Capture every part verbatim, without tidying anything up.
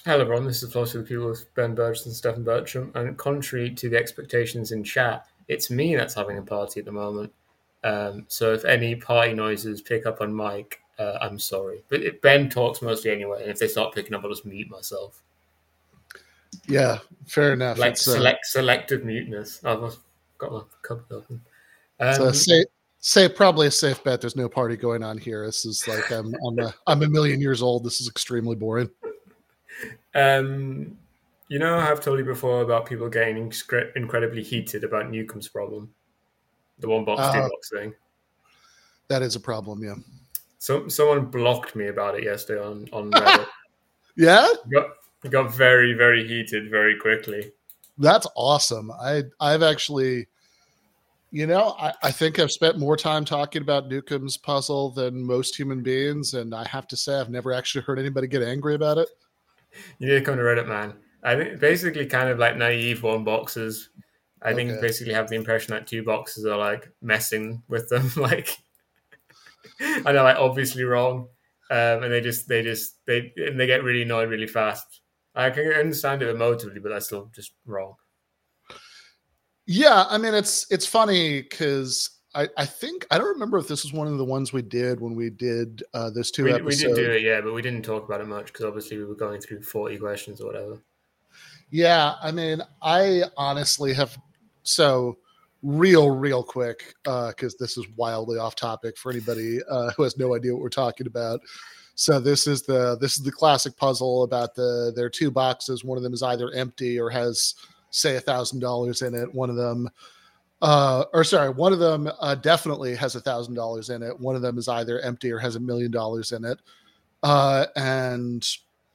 Hello everyone, this is Philosophy of People with Ben Burgess and Stephen Bertram, and contrary to the expectations in chat, it's me that's having a party at the moment. Um, so if any party noises pick up on mic, uh, I'm sorry. But it, Ben talks mostly anyway, and if they start picking up, I'll just mute myself. Yeah, fair enough. Like it's select uh, selective muteness. I've got my cupboard open. Um, so say say probably a safe bet. There's no party going on here. This is like I'm I'm a, I'm a million years old. This is extremely boring. Um, you know, I've told you before about people getting incredibly heated about Newcomb's problem, the one box, two Uh, box thing. That is a problem. Yeah. So someone blocked me about it yesterday on on Reddit. Yeah. Got got very very heated very quickly. That's awesome. I I've actually, you know, I, I think I've spent more time talking about Newcomb's puzzle than most human beings, and I have to say I've never actually heard anybody get angry about it. You need to come to Reddit, man. I think basically kind of like naive one boxes. I okay. think basically have the impression that two boxes are like messing with them, like, and they're like obviously wrong, um, and they just they just they and they get really annoyed really fast. I can understand it emotively, but that's still just wrong. Yeah, I mean it's it's funny because I, I think I don't remember if this was one of the ones we did when we did uh, those two we, episodes. We did do it, yeah, but we didn't talk about it much because obviously we were going through forty questions or whatever. Yeah, I mean, I honestly have so real, real quick because uh, this is wildly off topic for anybody uh, who has no idea what we're talking about. So this is the this is the classic puzzle about the there are two boxes. One of them is either empty or has say a thousand dollars in it. One of them, uh, or sorry, one of them uh, definitely has a thousand dollars in it. One of them is either empty or has a million dollars in it. Uh, and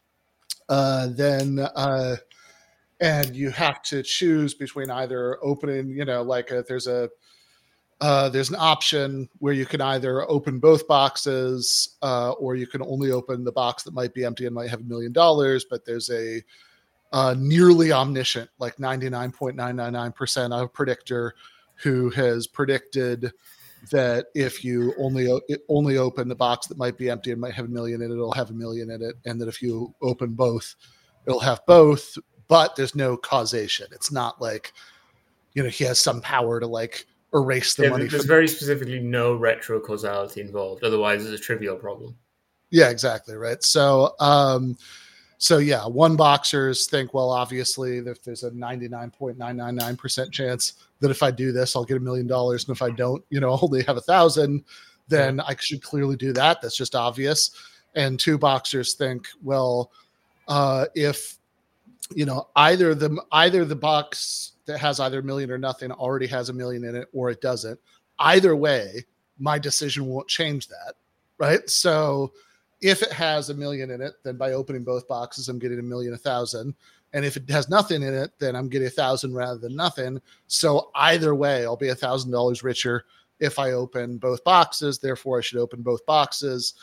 uh, then. Uh, And you have to choose between either opening, you know, like a, there's a uh, there's an option where you can either open both boxes uh, or you can only open the box that might be empty and might have a million dollars. But there's a uh, nearly omniscient, like ninety-nine point nine nine nine percent of predictor who has predicted that if you only only open the box that might be empty and might have a million in it, it'll have a million in it, and that if you open both, it'll have both. But there's no causation. It's not like, you know, he has some power to like erase the yeah, money. There's from very specifically no retro causality involved. Otherwise, it's a trivial problem. Yeah, exactly. Right. So, um, so yeah, one boxers think, well, obviously, if there's a ninety-nine point nine nine nine percent chance that if I do this, I'll get a million dollars. And if I don't, you know, only have a thousand, then yeah. I should clearly do that. That's just obvious. And two boxers think, well, uh, if, you know, either the either the box that has either a million or nothing already has a million in it, or it doesn't. Either way, my decision won't change that, right? So if it has a million in it, then by opening both boxes, I'm getting a million, a thousand. And if it has nothing in it, then I'm getting a thousand rather than nothing. So either way, I'll be a thousand dollars richer if I open both boxes. Therefore, I should open both boxes.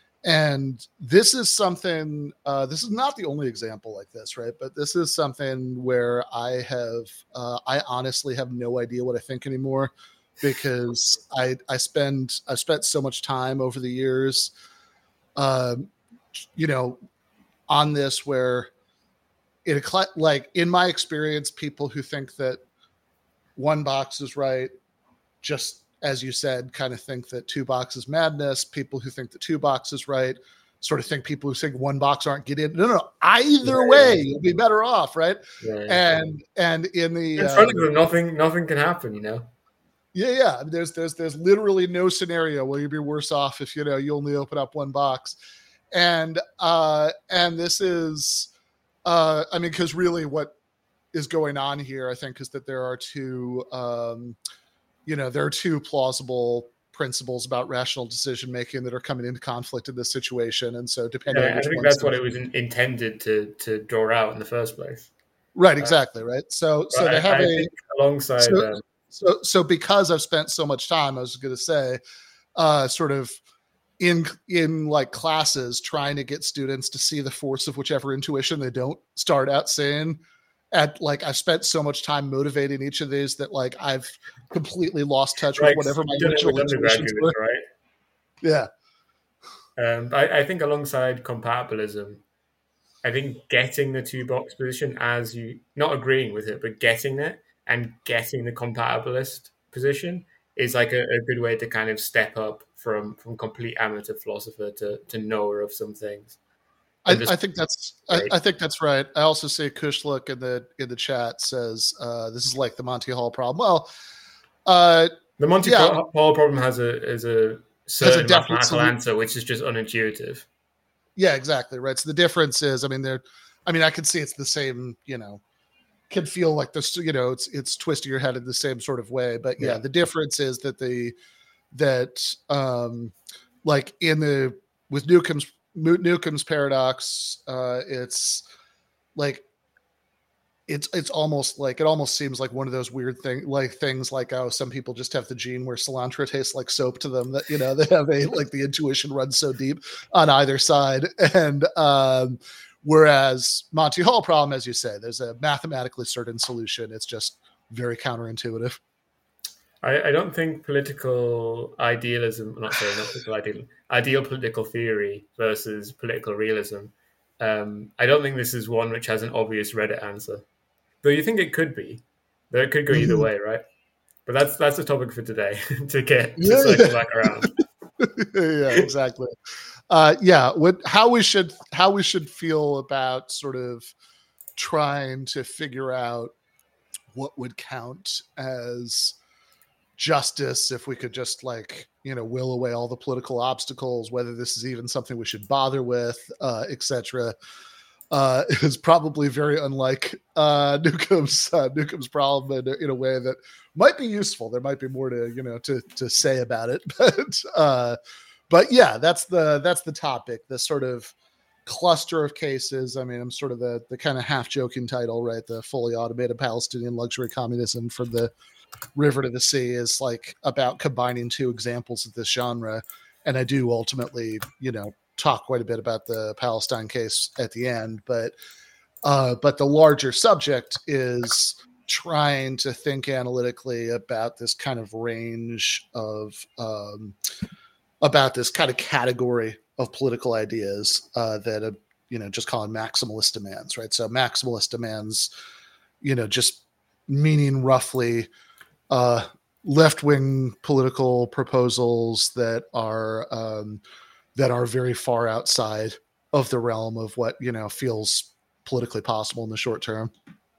And this is something, uh, this is not the only example like this, right? But this is something where I have, uh, I honestly have no idea what I think anymore because I, I spend, I've spent so much time over the years, uh, you know, on this where it, like in my experience, people who think that one box is right, just as you said, kind of think that two boxes madness. People who think that two boxes right sort of think people who think one box aren't get in. No, no, no. Either yeah, way, yeah. you'll be better off, right? Yeah, and yeah. and in the in front um, of them, nothing, nothing can happen, you know. Yeah, yeah. I mean, there's there's there's literally no scenario where you'd be worse off if you know you only open up one box, and uh, and this is, uh, I mean, because really what is going on here, I think, is that there are two. Um, You know, there are two plausible principles about rational decision making that are coming into conflict in this situation, and so depending, yeah, on which I think that's what it was in, intended to to draw out in the first place. Right, exactly, uh, right. So, so they have I, I a think alongside. So, um, so, so because I've spent so much time, I was going to say, uh, sort of in in like classes, trying to get students to see the force of whichever intuition they don't start out saying. At like I've spent so much time motivating each of these that like I've completely lost touch right, with whatever my original intuitions were. Right? Yeah. Um, I, I think alongside compatibilism, I think getting the two box position as you not agreeing with it, but getting it and getting the compatibilist position is like a, a good way to kind of step up from from complete amateur philosopher to to knower of some things. I, I think that's I, I think that's right. I also see Kushlook in the in the chat says uh, this is like the Monty Hall problem. Well, uh, the Monty yeah. Hall problem has a is a certain a mathematical answer, which is just unintuitive. Yeah, exactly right. So the difference is, I mean, they're, I mean, I can see it's the same. You know, can feel like this. You know, it's it's twisting your head in the same sort of way. But yeah, yeah. the difference is that the that um, like in the with Newcomb's. Newcomb's paradox, uh, it's like it's it's almost like it almost seems like one of those weird thing like things like oh some people just have the gene where cilantro tastes like soap to them, that you know they have a like the intuition runs so deep on either side. And um, whereas Monty Hall problem, as you say, there's a mathematically certain solution. It's just very counterintuitive. I, I don't think political idealism, not sorry, not political idealism, ideal political theory versus political realism. Um, I don't think this is one which has an obvious Reddit answer. Though you think it could be. Though it could go either way, right? But that's that's the topic for today, to get to yeah, cycle yeah. back around. yeah, exactly. Uh, yeah, what how we should how we should feel about sort of trying to figure out what would count as justice if we could just like you know will away all the political obstacles, whether this is even something we should bother with, uh etc. uh is probably very unlike uh Newcomb's uh, Newcomb's problem in, in a way that might be useful. There might be more to you know to to say about it, but uh but yeah, that's the that's the topic, the sort of cluster of cases. I mean, I'm sort of the the kind of half joking title, right? The fully automated Palestinian luxury communism from the river to the sea is like about combining two examples of this genre. And I do ultimately, you know, talk quite a bit about the Palestine case at the end, but, uh, but the larger subject is trying to think analytically about this kind of range of, um, about this kind of category of political ideas, uh, that, uh, you know, just calling maximalist demands, right? So maximalist demands, you know, just meaning roughly, Uh, left-wing political proposals that are um, that are very far outside of the realm of what you know feels politically possible in the short term.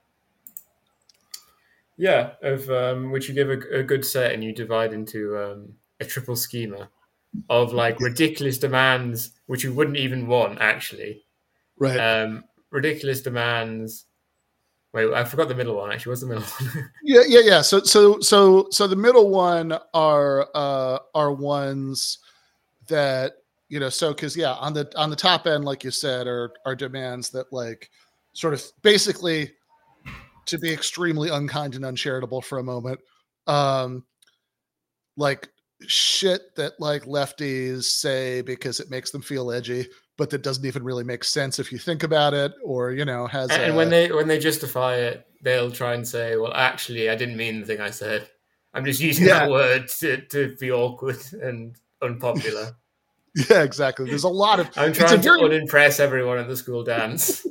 Yeah, of um, which you give a, a good set and you divide into um, a triple schema of like ridiculous demands which you wouldn't even want actually. Right. Um, ridiculous demands. Wait, I forgot the middle one. Actually, what's the middle one? yeah, yeah, yeah. So, so, so, so the middle one are uh, are ones that you know. So, because yeah, on the on the top end, like you said, are are demands that like sort of basically, to be extremely unkind and uncharitable for a moment, um, like shit that like lefties say because it makes them feel edgy, but that doesn't even really make sense if you think about it, or you know has. And a, when they when they justify it, they'll try and say, "Well, actually, I didn't mean the thing I said. I'm just using yeah. that word to, to be awkward and unpopular." Yeah, exactly. There's a lot of. I'm trying to very... unimpress everyone at the school dance.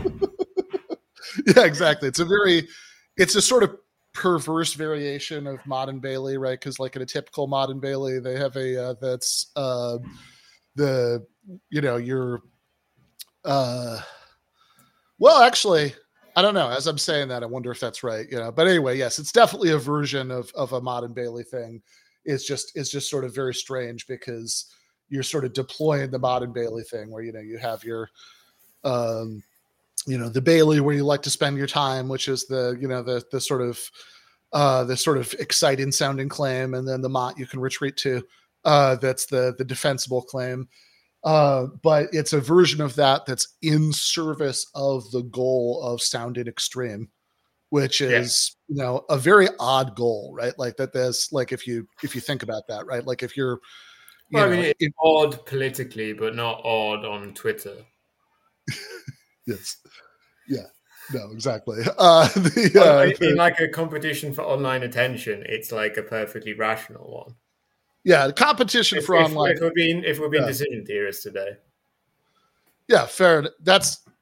Yeah, exactly. It's a very, it's a sort of perverse variation of Maud and Bailey, right? Because like in a typical Maud and Bailey, they have a uh, that's uh, the you know you're. Uh, well, actually, I don't know. As I'm saying that, I wonder if that's right. You know, but anyway, yes, it's definitely a version of of a Maud and Bailey thing. It's just it's just sort of very strange because you're sort of deploying the Maud and Bailey thing, where you know you have your. Um, you know, the Bailey where you like to spend your time, which is the, you know, the, the sort of, uh, the sort of exciting sounding claim. And then the Mott you can retreat to, uh, that's the, the defensible claim. Uh, but it's a version of that that's in service of the goal of sounding extreme, which is, yeah. you know, a very odd goal, right? Like that there's like, if you, if you think about that, right? Like if you're, you well, know, I mean, it's if, odd politically, but not odd on Twitter. Yes. Yeah. No, exactly. Uh, the, well, uh, in the, like a competition for online attention, it's like a perfectly rational one. Yeah, the competition if, for if, online. If we're being if we're being yeah. decision theorists today. Yeah, fair. That's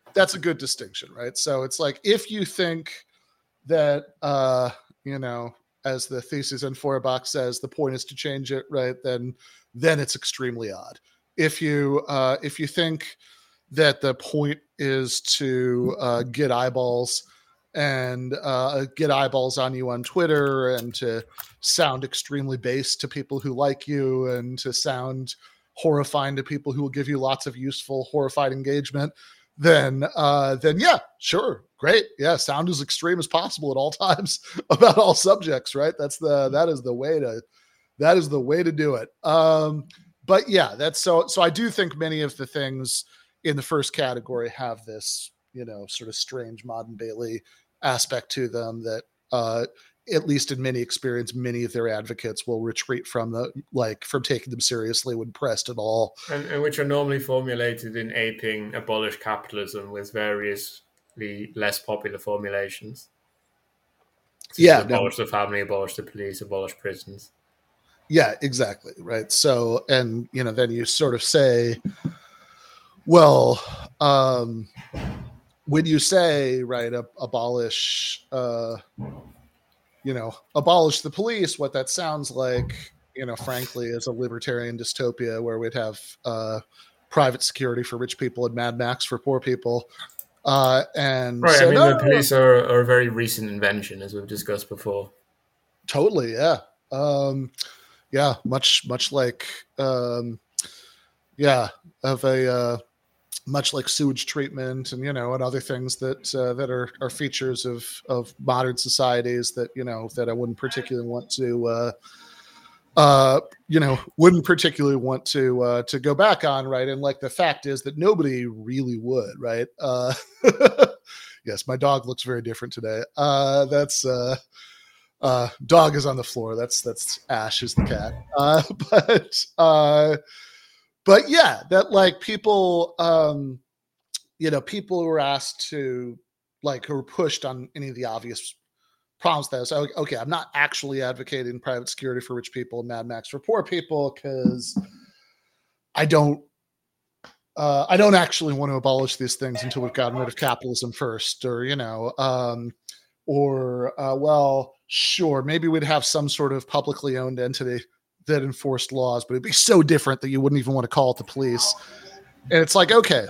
that's a good distinction, right? So it's like, if you think that, uh, you know, as the thesis in Feuerbach says, the point is to change it, right? Then, then it's extremely odd. If you, uh, if you think that the point is to uh, get eyeballs and uh, get eyeballs on you on Twitter, and to sound extremely base to people who like you, and to sound horrifying to people who will give you lots of useful, horrified engagement, then, uh, then yeah, sure. Great. Yeah. Sound as extreme as possible at all times about all subjects, right? That's the, that is the way to, that is the way to do it. Um, but yeah, that's so, so I do think many of the things in the first category have this, you know, sort of strange modern Bailey aspect to them that, uh, at least in many experience, many of their advocates will retreat from the, like, from taking them seriously when pressed at all. And, and which are normally formulated in aping abolish capitalism with variously less popular formulations. So yeah. Abolish no. the family, abolish the police, abolish prisons. Yeah, exactly. Right. So, and, you know, then you sort of say, well, um, when you say, right, ab- abolish, uh, you know, abolish the police, what that sounds like, you know, frankly, is a libertarian dystopia where we'd have uh, private security for rich people and Mad Max for poor people. Uh, and right, so, I mean, no, the police are, are a very recent invention, as we've discussed before. Totally, yeah. Um, yeah, much, much like, um, yeah, of a, uh, much like sewage treatment and, you know, and other things that, uh, that are, are features of, of modern societies that, you know, that I wouldn't particularly want to, uh, uh, you know, wouldn't particularly want to, uh, to go back on. Right. And like, the fact is that nobody really would, right. Uh, yes, my dog looks very different today. Uh, that's, uh, uh, dog is on the floor. That's, that's Ash is the cat. Uh, but, uh, But yeah, that like people, um, you know, people who are asked to like, who are pushed on any of the obvious problems that so, okay, I'm not actually advocating private security for rich people and Mad Max for poor people because I don't, uh, I don't actually want to abolish these things until we've gotten rid of capitalism first, or, you know, um, or, uh, well, sure, maybe we'd have some sort of publicly owned entity that enforced laws, but it'd be so different that you wouldn't even want to call it the police. And it's like, okay,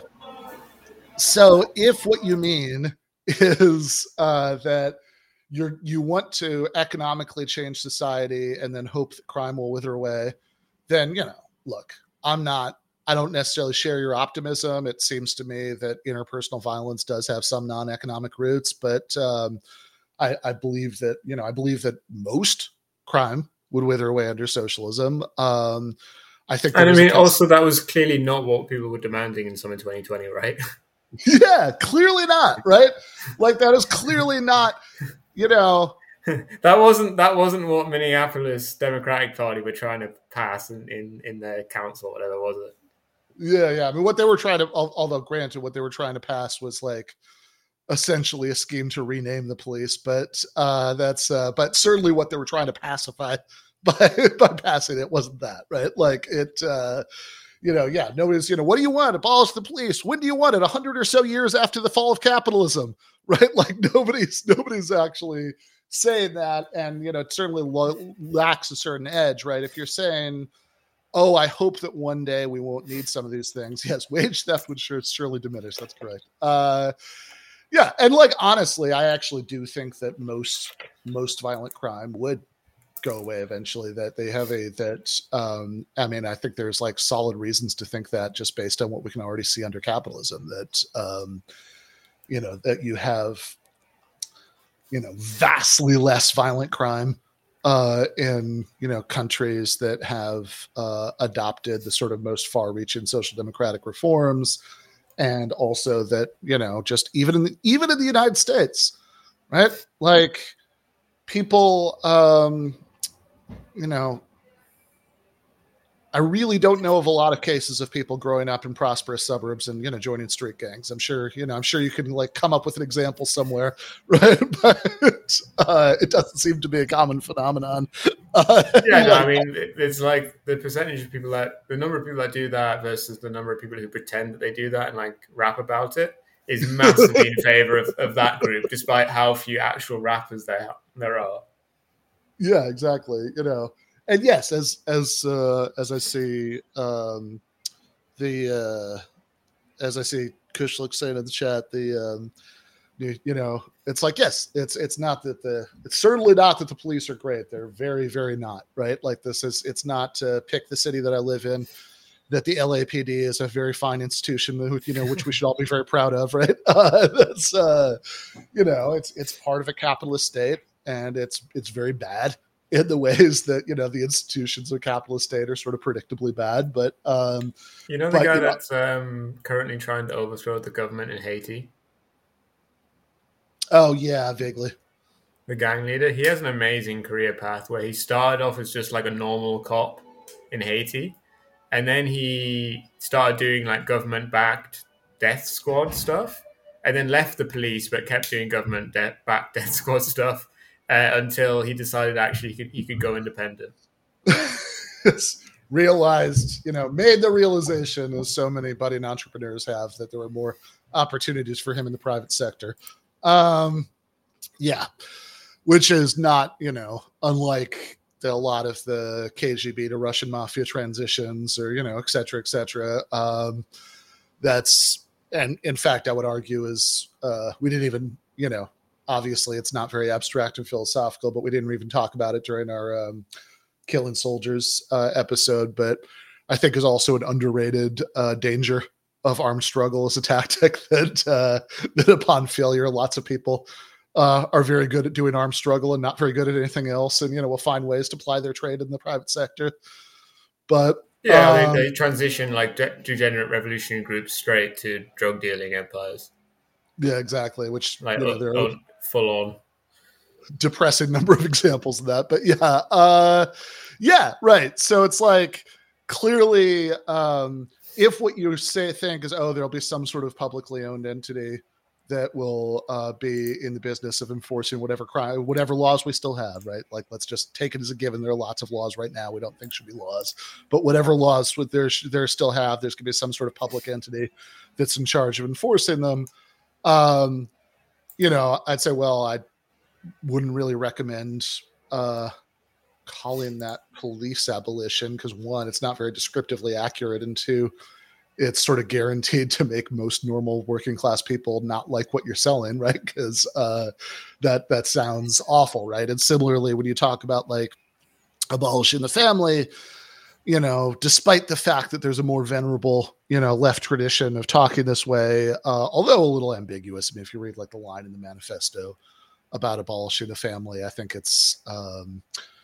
so if what you mean is uh, that you're, you want to economically change society and then hope that crime will wither away, then, you know, look, I'm not, I don't necessarily share your optimism. It seems to me that interpersonal violence does have some non-economic roots, but um, I, I believe that, you know, I believe that most crime would wither away under socialism. Um, I think, and I mean, also that was clearly not what people were demanding in summer twenty twenty, right? Yeah, clearly not, right? Like that is clearly not, you know. that wasn't that wasn't what Minneapolis Democratic Party were trying to pass in in, in their council, whatever, was it? Yeah, yeah. I mean, what they were trying to, although granted, what they were trying to pass was like essentially a scheme to rename the police, but uh, that's, uh, but certainly what they were trying to pacify by, by passing it wasn't that, right? Like it, uh, you know, yeah, nobody's, you know, what do you want? Abolish the police. When do you want it? A hundred or so years after the fall of capitalism, right? Like nobody's, nobody's actually saying that. And, you know, it certainly lo- lacks a certain edge, right? If you're saying, oh, I hope that one day we won't need some of these things. Yes, wage theft would sure, surely diminish. That's correct. Uh, Yeah, and like honestly, I actually do think that most most violent crime would go away eventually. That they have a that um, I mean, I think there's like solid reasons to think that just based on what we can already see under capitalism. That um, you know that you have you know vastly less violent crime uh, in you know countries that have uh, adopted the sort of most far-reaching social democratic reforms. And also that, you know, just even in the, even in the United States, right? Like people, um, you know, I really don't know of a lot of cases of people growing up in prosperous suburbs and, you know, joining street gangs. I'm sure, you know, I'm sure you can like come up with an example somewhere, right? But uh, it doesn't seem to be a common phenomenon. Uh, yeah, no, I mean, it's like the percentage of people that, the number of people that do that versus the number of people who pretend that they do that and like rap about it is massively in favor of, of that group, despite how few actual rappers there there are. Yeah, exactly. You know, and yes, as as uh, as I see um, the uh, as I see Kushlik saying in the chat, the um, you, you know, it's like yes, it's it's not that the it's certainly not that the police are great. They're very very not, right? Like this is it's not to pick the city that I live in. That the L A P D is a very fine institution, you know, which we should all be very proud of, right? Uh, that's uh, you know, it's it's part of a capitalist state, and it's it's very bad in the ways that, you know, the institutions of a capitalist state are sort of predictably bad. But um, you know, the but, guy you know, that's um, currently trying to overthrow the government in Haiti. Oh yeah, vaguely. The gang leader. He has an amazing career path where he started off as just like a normal cop in Haiti. And then he started doing like government-backed death squad stuff, and then left the police but kept doing government-backed death squad stuff uh, until he decided actually he could, he could go independent. Realized, you know, made the realization, as so many budding entrepreneurs have, that there were more opportunities for him in the private sector. Um, yeah, which is not, you know, unlike the, a lot of the K G B to Russian mafia transitions, or, you know, et cetera, et cetera. Um, that's, and in fact, I would argue is uh, we didn't even, you know, obviously it's not very abstract and philosophical, but we didn't even talk about it during our um, Killing Soldiers uh, episode. But I think is also an underrated uh, danger of armed struggle as a tactic that uh, that upon failure, lots of people Uh, are very good at doing armed struggle and not very good at anything else, and you know will find ways to ply their trade in the private sector. But yeah, um, they, they transition like de- degenerate revolutionary groups straight to drug dealing empires. Yeah, exactly. Which like you know, uh, there are full on depressing number of examples of that. But yeah, uh, yeah, right. So it's like clearly, um, if what you say think is, oh, there'll be some sort of publicly owned entity that will uh, be in the business of enforcing whatever crime, whatever laws we still have, right? Like, let's just take it as a given. There are lots of laws right now we don't think should be laws, but whatever laws with there there still have, there's going to be some sort of public entity that's in charge of enforcing them. Um, you know, I'd say, well, I wouldn't really recommend uh, calling that police abolition because one, it's not very descriptively accurate, and two, it's sort of guaranteed to make most normal working class people not like what you're selling, right? Because uh, that that sounds awful, right? And similarly, when you talk about like abolishing the family, you know, despite the fact that there's a more venerable, you know, left tradition of talking this way, uh, although a little ambiguous. I mean, if you read like the line in the manifesto about abolishing the family, I think it's um,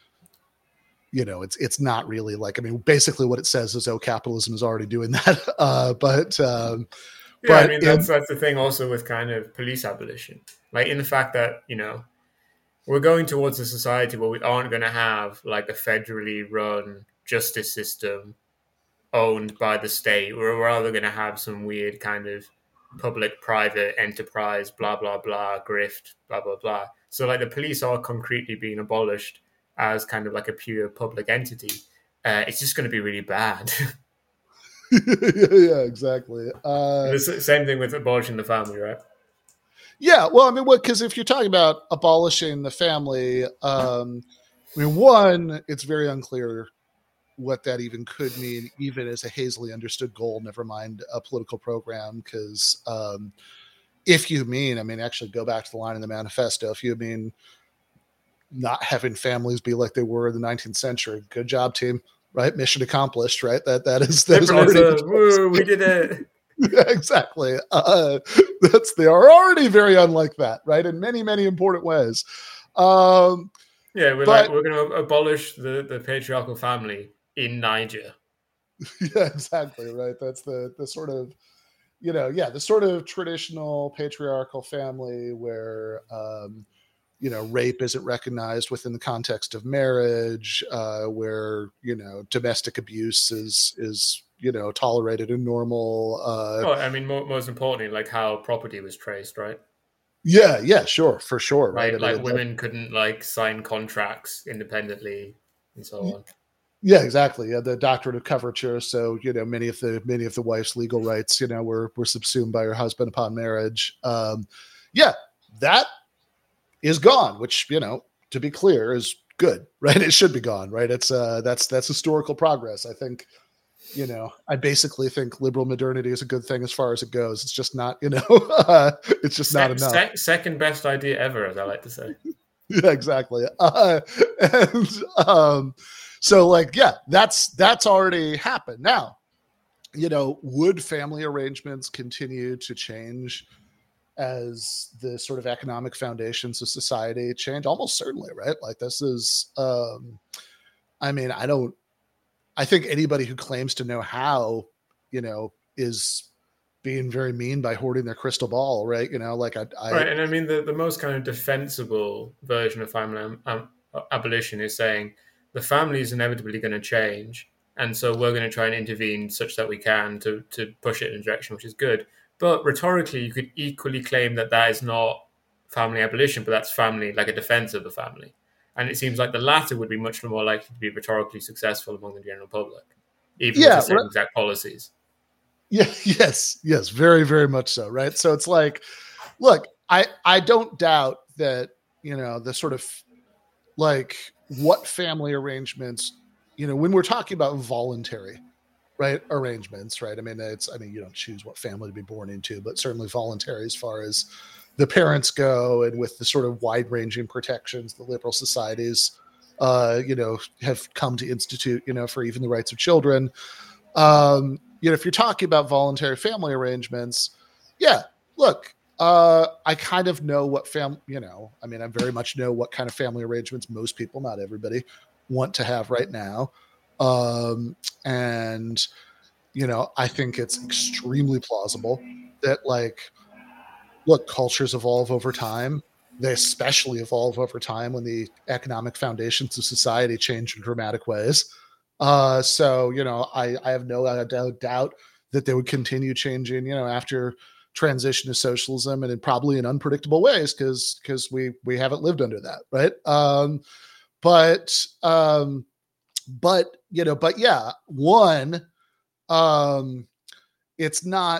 you know, it's it's not really like, I mean, basically what it says is, oh, capitalism is already doing that. Uh, but um, yeah, but I mean, that's, in, that's the thing also with kind of police abolition. Like in the fact that, you know, we're going towards a society where we aren't going to have like a federally run justice system owned by the state. We're rather going to have some weird kind of public-private enterprise, blah, blah, blah, grift, blah, blah, blah. So like the police are concretely being abolished as kind of like a pure public entity. Uh, it's just going to be really bad. Yeah, exactly. Uh, the same thing with abolishing the family, right? Yeah, well, I mean, what? Because if you're talking about abolishing the family, um, I mean, one, it's very unclear what that even could mean, even as a hazily understood goal. Never mind a political program. Because um, if you mean, I mean, actually, go back to the line in the manifesto. If you mean not having families be like they were in the nineteenth century, good job, team. Right, mission accomplished. Right, that that is that is already. Woo, we did it. Yeah, exactly. Uh, that's they are already very unlike that, right? In many, many important ways. Um, yeah, we're but, like we're going to abolish the, the patriarchal family in Niger. Yeah, exactly. Right. That's the the sort of, you know, yeah, the sort of traditional patriarchal family where, um, you know, rape isn't recognized within the context of marriage, uh, where, you know, domestic abuse is is. you know, tolerated and normal. Uh, oh, I mean, more, most importantly, like how property was traced, right? Yeah, yeah, sure, for sure, right? right? Like I mean, women couldn't like sign contracts independently and so on. Yeah, exactly. Yeah, the doctrine of coverture. So, you know, many of the many of the wife's legal rights, you know, were were subsumed by her husband upon marriage. Um, yeah, that is gone. Which, you know, to be clear, is good, right? It should be gone, right? It's uh, that's that's historical progress. I think, you know, I basically think liberal modernity is a good thing as far as it goes. It's just not, you know, uh, it's just not Se- enough. se- second best idea ever, as I like to say. Yeah, exactly. Uh, and um, so, like, yeah, that's that's already happened. Now, you know, would family arrangements continue to change as the sort of economic foundations of society change? Almost certainly, right? Like, this is, um, I mean, I don't, I think anybody who claims to know how, you know, is being very mean by hoarding their crystal ball, right? You know, like I, I right, and I mean the, the most kind of defensible version of family um, abolition is saying the family is inevitably going to change, and so we're going to try and intervene such that we can to to push it in a direction which is good. But rhetorically, you could equally claim that that is not family abolition, but that's family, like a defense of the family. And it seems like the latter would be much more likely to be rhetorically successful among the general public, even with yeah, the same right. exact policies. Yeah, yes, yes, very, very much so, right? So it's like, look, I I don't doubt that, you know, the sort of like what family arrangements, you know, when we're talking about voluntary, right, arrangements, right? I mean, it's, I mean, you don't choose what family to be born into, but certainly voluntary as far as the parents go, and with the sort of wide-ranging protections the liberal societies, uh, you know, have come to institute, you know, for even the rights of children. Um, you know, if you're talking about voluntary family arrangements, yeah, look, uh, I kind of know what fam, you know, I mean, I very much know what kind of family arrangements most people, not everybody, want to have right now. Um, and, you know, I think it's extremely plausible that, like, look, cultures evolve over time. They especially evolve over time when the economic foundations of society change in dramatic ways. Uh, so, you know, I, I have no doubt that they would continue changing, you know, after transition to socialism, and in probably in unpredictable ways, because because we we haven't lived under that, right? Um, but um, but you know, but yeah, one, um, it's not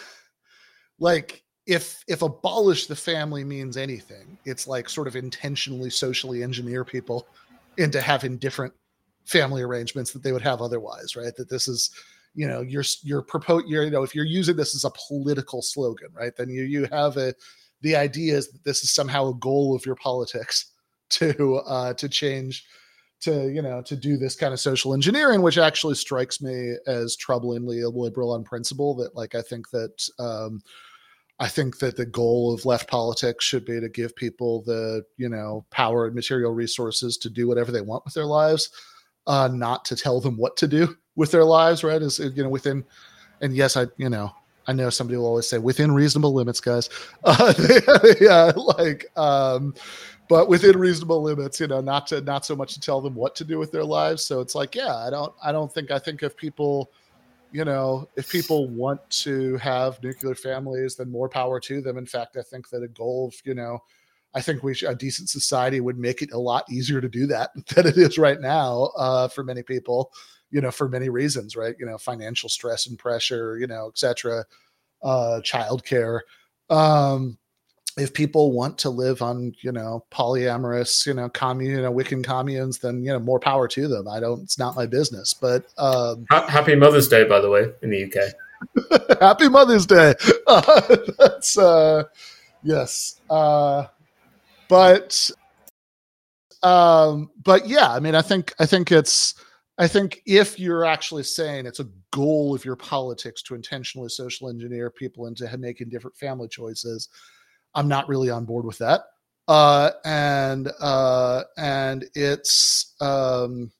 like if if abolish the family means anything, it's like sort of intentionally socially engineer people into having different family arrangements that they would have otherwise, right? That this is, you know, you're you're propose you're, you know, if you're using this as a political slogan, right, then you you have a the idea is that this is somehow a goal of your politics to uh to change, to, you know, to do this kind of social engineering, which actually strikes me as troublingly illiberal on principle. That, like, I think that um I think that the goal of left politics should be to give people the, you know, power and material resources to do whatever they want with their lives, uh, not to tell them what to do with their lives, right? Is, you know, within, and yes, I, you know, I know somebody will always say within reasonable limits, guys. Uh, yeah, like, um, but within reasonable limits, you know, not to, not so much to tell them what to do with their lives. So it's like, yeah, I don't, I don't think, I think if people, you know, if people want to have nuclear families, then more power to them. In fact, I think that a goal of, you know, I think we should, a decent society would make it a lot easier to do that than it is right now, uh, for many people, you know, for many reasons, right? You know, financial stress and pressure, you know, et cetera, uh, childcare. Um, if people want to live on, you know, polyamorous, you know, commune, you know, Wiccan communes, then, you know, more power to them. I don't, it's not my business, but, um, Happy Mother's Day, by the way, in the U K. Happy Mother's Day. Uh, that's, uh, yes. Uh, but, um, but yeah, I mean, I think, I think it's, I think if you're actually saying it's a goal of your politics to intentionally social engineer people into making different family choices, I'm not really on board with that. Uh, and, uh, and it's, um,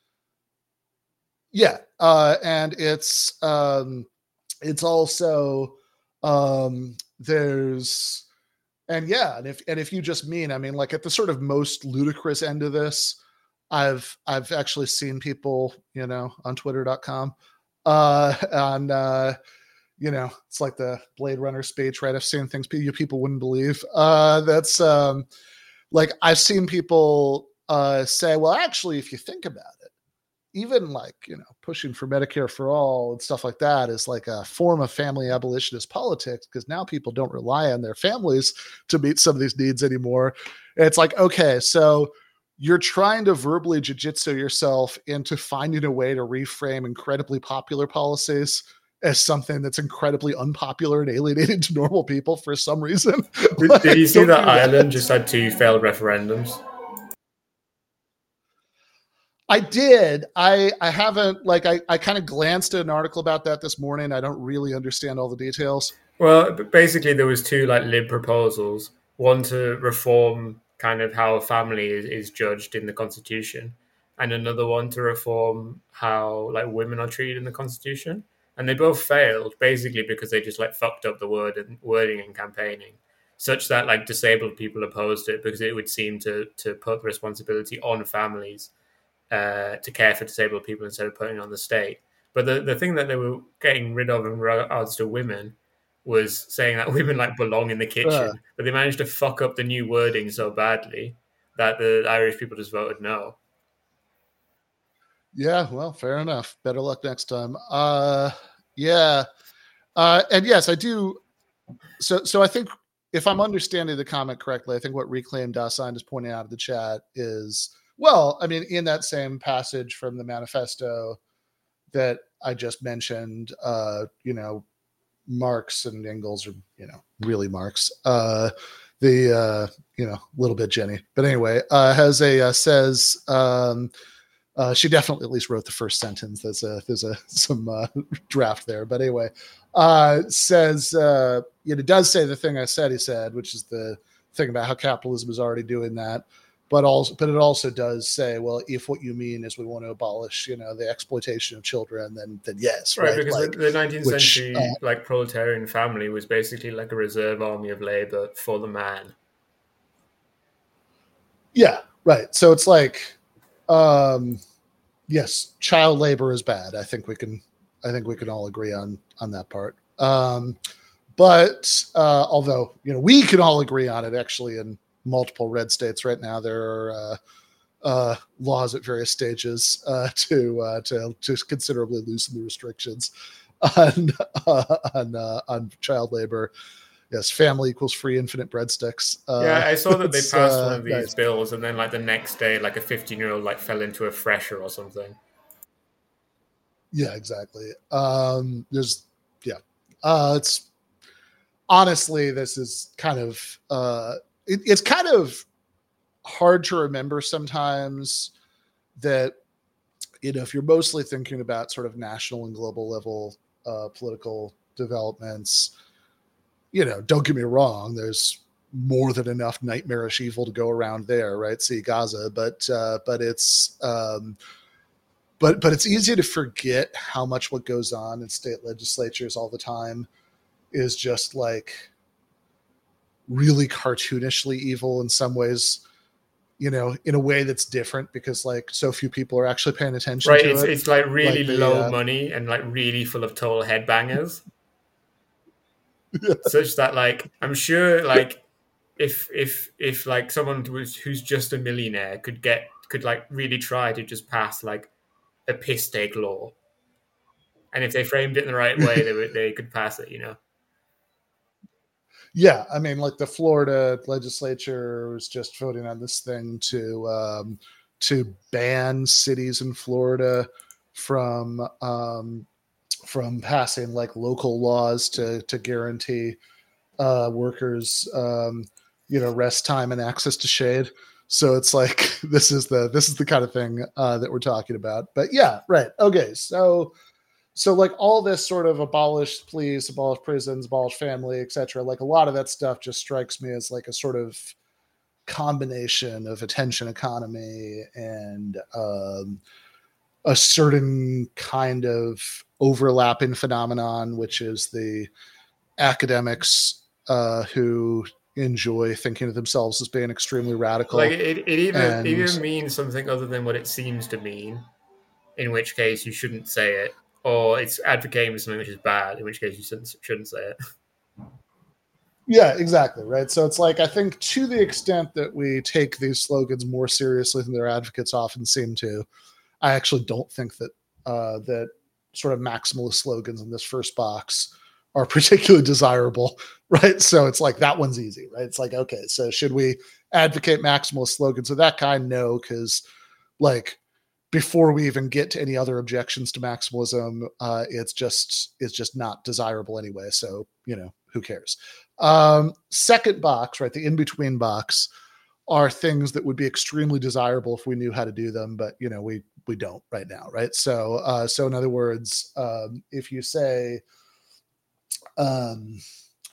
yeah. Uh, and it's, um, it's also, um, there's, and yeah. And if, and if you just mean, I mean, like at the sort of most ludicrous end of this, I've, I've actually seen people, you know, on twitter dot com, uh, on, uh, you know, it's like the Blade Runner speech, right? I've seen things you people wouldn't believe. Uh, that's um, like I've seen people uh, say, well, actually, if you think about it, even like, you know, pushing for Medicare for all and stuff like that is like a form of family abolitionist politics, because now people don't rely on their families to meet some of these needs anymore. And it's like, okay, so you're trying to verbally jiu-jitsu yourself into finding a way to reframe incredibly popular policies as something that's incredibly unpopular and alienating to normal people for some reason. Did, Like, did you see that, that Ireland just had two failed referendums? I did. I I haven't, like, I, I kind of glanced at an article about that this morning. I don't really understand all the details. Well, basically there was two like lib proposals. One to reform kind of how a family is, is judged in the Constitution, and another one to reform how like women are treated in the Constitution. And they both failed basically because they just like fucked up the word and wording and campaigning, such that like disabled people opposed it because it would seem to to put the responsibility on families uh, to care for disabled people instead of putting it on the state. But the, the thing that they were getting rid of in regards to women was saying that women like belong in the kitchen, uh, but they managed to fuck up the new wording so badly that the Irish people just voted no. Yeah, well, fair enough. Better luck next time. Uh, yeah. Uh, and yes, I do. So, so I think if I'm understanding the comment correctly, I think what Reclaim Dasein is pointing out in the chat is, well, I mean, in that same passage from the manifesto that I just mentioned, uh, you know, Marx and Engels are, you know, really Marx. Uh, the, uh, you know, a little bit Jenny. But anyway, uh, has a, uh, says, um, uh, she definitely at least wrote the first sentence. There's a, there's a, some uh, draft there. But anyway, uh, says, uh, you know, it does say the thing I said he said, which is the thing about how capitalism is already doing that. But also, but it also does say, well, if what you mean is we want to abolish, you know, the exploitation of children, then then yes, right? right? Because like, the, the nineteenth which, century, uh, like proletarian family, was basically like a reserve army of labor for the man. Yeah, right. So it's like, um, yes, child labor is bad. I think we can, I think we can all agree on on that part. Um, but uh, although, you know, we can all agree on it actually in multiple red states right now. There are uh, uh, laws at various stages uh, to uh, to to considerably loosen the restrictions on uh, on uh, on child labor. Yes, family equals free infinite breadsticks. Uh, yeah, I saw that they passed uh, one of these nice. bills, and then like the next day, like a fifteen-year-old like fell into a fresher or something. Yeah, exactly. Um, there's yeah, uh, it's honestly this is kind of. Uh, It, it's kind of hard to remember sometimes that, you know, if you're mostly thinking about sort of national and global level uh, political developments, you know, don't get me wrong, there's more than enough nightmarish evil to go around there, right? See Gaza, but uh, but it's um, but but it's easy to forget how much what goes on in state legislatures all the time is just like really cartoonishly evil in some ways, you know, in a way that's different because like so few people are actually paying attention right, to it's, it. It's like really like the, low uh, money and like really full of total headbangers. Yeah. Such that like I'm sure like if if if like someone who's who's just a millionaire could get could like really try to just pass like a piss take law, and if they framed it in the right way, they would they could pass it, you know. Yeah, I mean, like the Florida legislature was just voting on this thing to um, to ban cities in Florida from um, from passing like local laws to to guarantee uh, workers, um, you know, rest time and access to shade. So it's like this is the this is the kind of thing uh, that we're talking about. But yeah, right. Okay, so. So like all this sort of abolish police, abolish prisons, abolish family, et cetera. Like a lot of that stuff just strikes me as like a sort of combination of attention economy and um, a certain kind of overlapping phenomenon, which is the academics uh, who enjoy thinking of themselves as being extremely radical. Like it, it even and, it even means something other than what it seems to mean, in which case you shouldn't say it. Or it's advocating for something which is bad, in which case you shouldn't, shouldn't say it. Yeah, exactly. Right. So it's like, I think to the extent that we take these slogans more seriously than their advocates often seem to, I actually don't think that uh, that sort of maximalist slogans in this first box are particularly desirable, right? So it's like that one's easy, right? It's like, okay, so should we advocate maximalist slogans of that kind? No, because like before we even get to any other objections to maximalism, uh, it's just it's just not desirable anyway. So, you know, who cares? Um, second box, right? The in-between box are things that would be extremely desirable if we knew how to do them, but you know, we we don't right now, right? So uh, so in other words, um, if you say, um,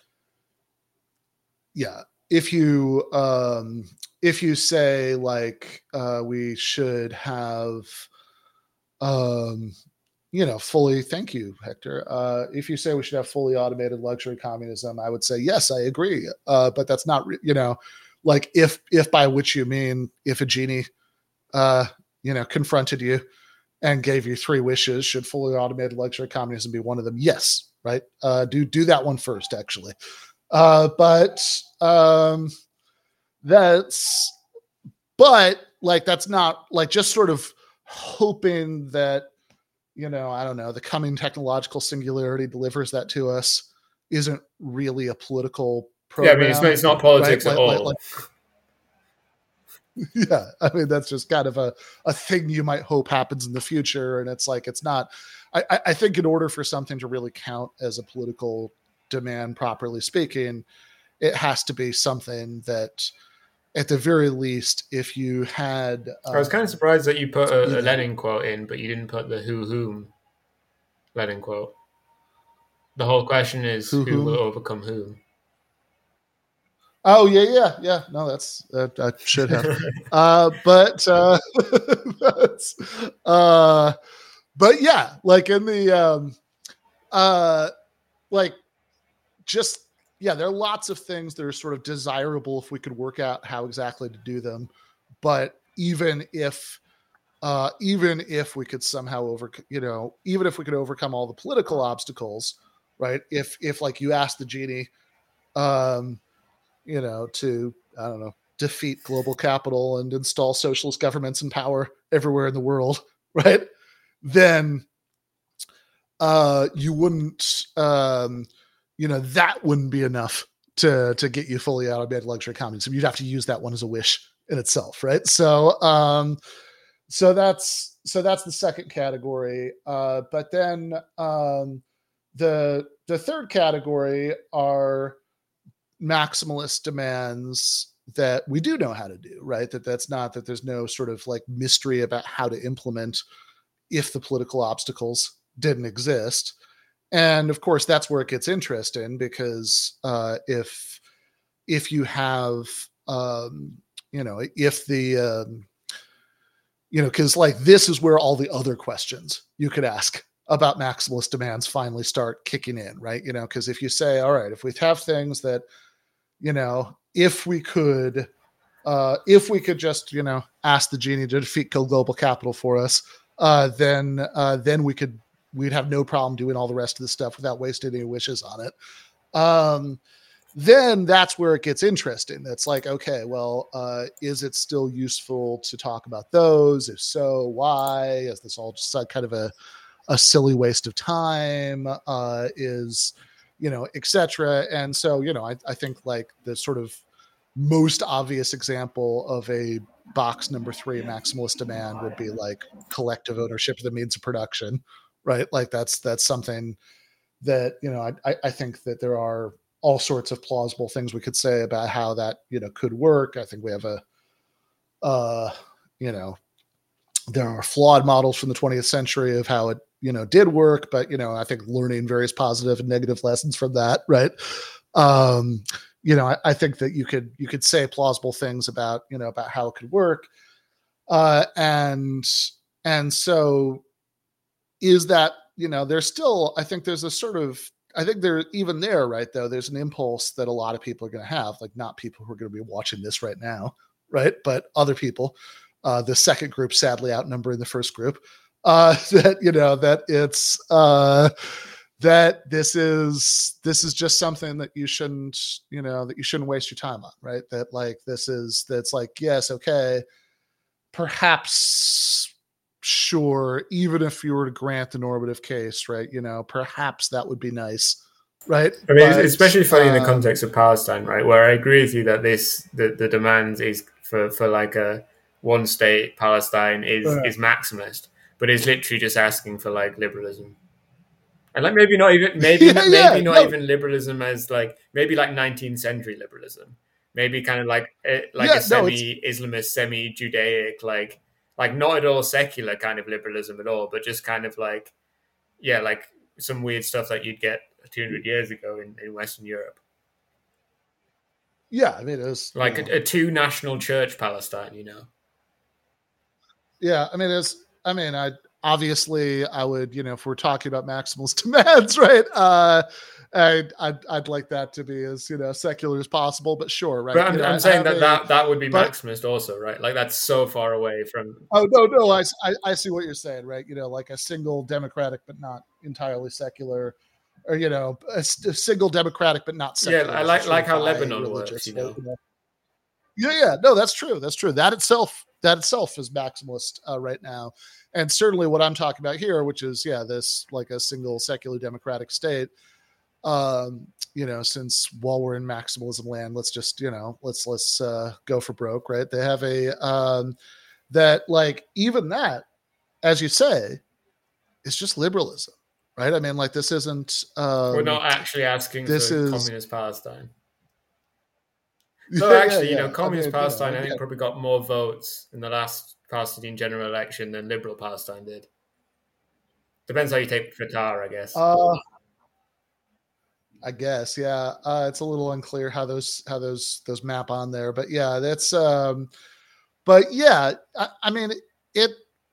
yeah, if you um, if you say like uh, we should have, um, you know, fully, thank you, Hector. Uh, if you say we should have fully automated luxury communism, I would say yes, I agree. Uh, but that's not, you know, like if if by which you mean if a genie, uh, you know, confronted you and gave you three wishes, should fully automated luxury communism be one of them? Yes, right. Uh, do do that one first, actually. Uh, but um, that's but like that's not like just sort of hoping that, you know, I don't know, the coming technological singularity delivers that to us isn't really a political program. Yeah, I mean, it's, it's not politics right? at like, all. Like, like, yeah, I mean, that's just kind of a, a thing you might hope happens in the future. And it's like, it's not, I, I think in order for something to really count as a political demand, properly speaking, it has to be something that, at the very least, if you had... Um, I was kind of surprised that you put a, you a Lenin quote in, but you didn't put the who whom Lenin quote. The whole question is who, who will overcome whom. Oh, yeah, yeah, yeah. No, that's... Uh, I should have. uh, but... Uh, that's, uh, but yeah, like in the... Um, uh, like, just... Yeah, there are lots of things that are sort of desirable if we could work out how exactly to do them. But even if, uh, even if we could somehow over, you know, even if we could overcome all the political obstacles, right? If, if like you ask the genie, um, you know, to, I don't know, defeat global capital and install socialist governments in power everywhere in the world, right? Then, uh, you wouldn't, um, you know, that wouldn't be enough to to get you fully automated luxury communism. You'd have to use that one as a wish in itself, right? So, um, so that's so that's the second category. Uh, but then um, the the third category are maximalist demands that we do know how to do, right? That that's not that there's no sort of like mystery about how to implement if the political obstacles didn't exist. And of course, that's where it gets interesting because uh, if if you have, um, you know, if the, um, you know, because like this is where all the other questions you could ask about maximalist demands finally start kicking in, right? You know, because if you say, all right, if we have things that, you know, if we could, uh, if we could just, you know, ask the genie to defeat global capital for us, uh, then uh, then we could. We'd have no problem doing all the rest of the stuff without wasting any wishes on it. Um, then that's where it gets interesting. It's like, okay, well, uh, is it still useful to talk about those? If so, why? Is this all just kind of a, a silly waste of time? Uh, is, you know, et cetera. And so, you know, I, I think like the sort of most obvious example of a box number three maximalist demand would be like collective ownership of the means of production. Right. Like that's, that's something that, you know, I, I think that there are all sorts of plausible things we could say about how that, you know, could work. I think we have a, uh, you know, there are flawed models from the twentieth century of how it, you know, did work, but, you know, I think learning various positive and negative lessons from that. Right. Um, you know, I, I think that you could, you could say plausible things about, you know, about how it could work. Uh, and, and so, is that, you know, there's still, I think there's a sort of, I think there, even there, right, though, there's an impulse that a lot of people are going to have, like not people who are going to be watching this right now, right, but other people, uh, the second group sadly outnumbering the first group, uh, that, you know, that it's, uh, that this is, this is just something that you shouldn't, you know, that you shouldn't waste your time on, right, that like, this is, that's like, yes, okay, perhaps sure, even if you were to grant the normative case, right, you know, perhaps that would be nice, right? I mean, but, it's especially funny um, in the um, context of Palestine, right, where I agree with you that this the, the demand is for, for like a one state Palestine is uh, is maximalist, but is literally just asking for like liberalism. And like maybe not even maybe yeah, maybe yeah, not no. even liberalism as like maybe like nineteenth century liberalism, maybe kind of like like yeah, a semi-Islamist, semi-Judaic, like like not at all secular kind of liberalism at all, but just kind of like yeah, like some weird stuff that you'd get two hundred years ago in, in Western Europe. Yeah, I mean, it was like you know, a, a two national church Palestine, you know. Yeah, I mean, it's I mean, I obviously I would, you know, if we're talking about maximalist demands, right? Uh, I'd, I'd I'd like that to be as you know secular as possible, but sure, right? But I'm, you know, I'm saying that, a, that that would be but, maximalist also, right? Like that's so far away from. Oh no, no, I, I I see what you're saying, right? You know, like a single democratic but not entirely secular, or you know, a, a single democratic but not secular. Yeah, I like like how Lebanon works, you know. you know. Yeah, yeah, no, that's true. That's true. That itself, that itself is maximalist uh, right now, and certainly what I'm talking about here, which is yeah, this like a single secular democratic state. Um, you know, since while we're in maximalism land, let's just you know, let's let's uh, go for broke, right? They have a um, that like even that, as you say, is just liberalism, right? I mean, like this isn't. Um, we're not actually asking this for is, communist Palestine. So yeah, actually, yeah, yeah. you know, communist I mean, Palestine, you know, I think, yeah. probably got more votes in the last Palestinian general election than liberal Palestine did. Depends how you take Qatar, I guess. Uh, I guess, yeah. Uh, it's a little unclear how those how those those map on there, but yeah, that's. Um, but yeah, I, I mean, it.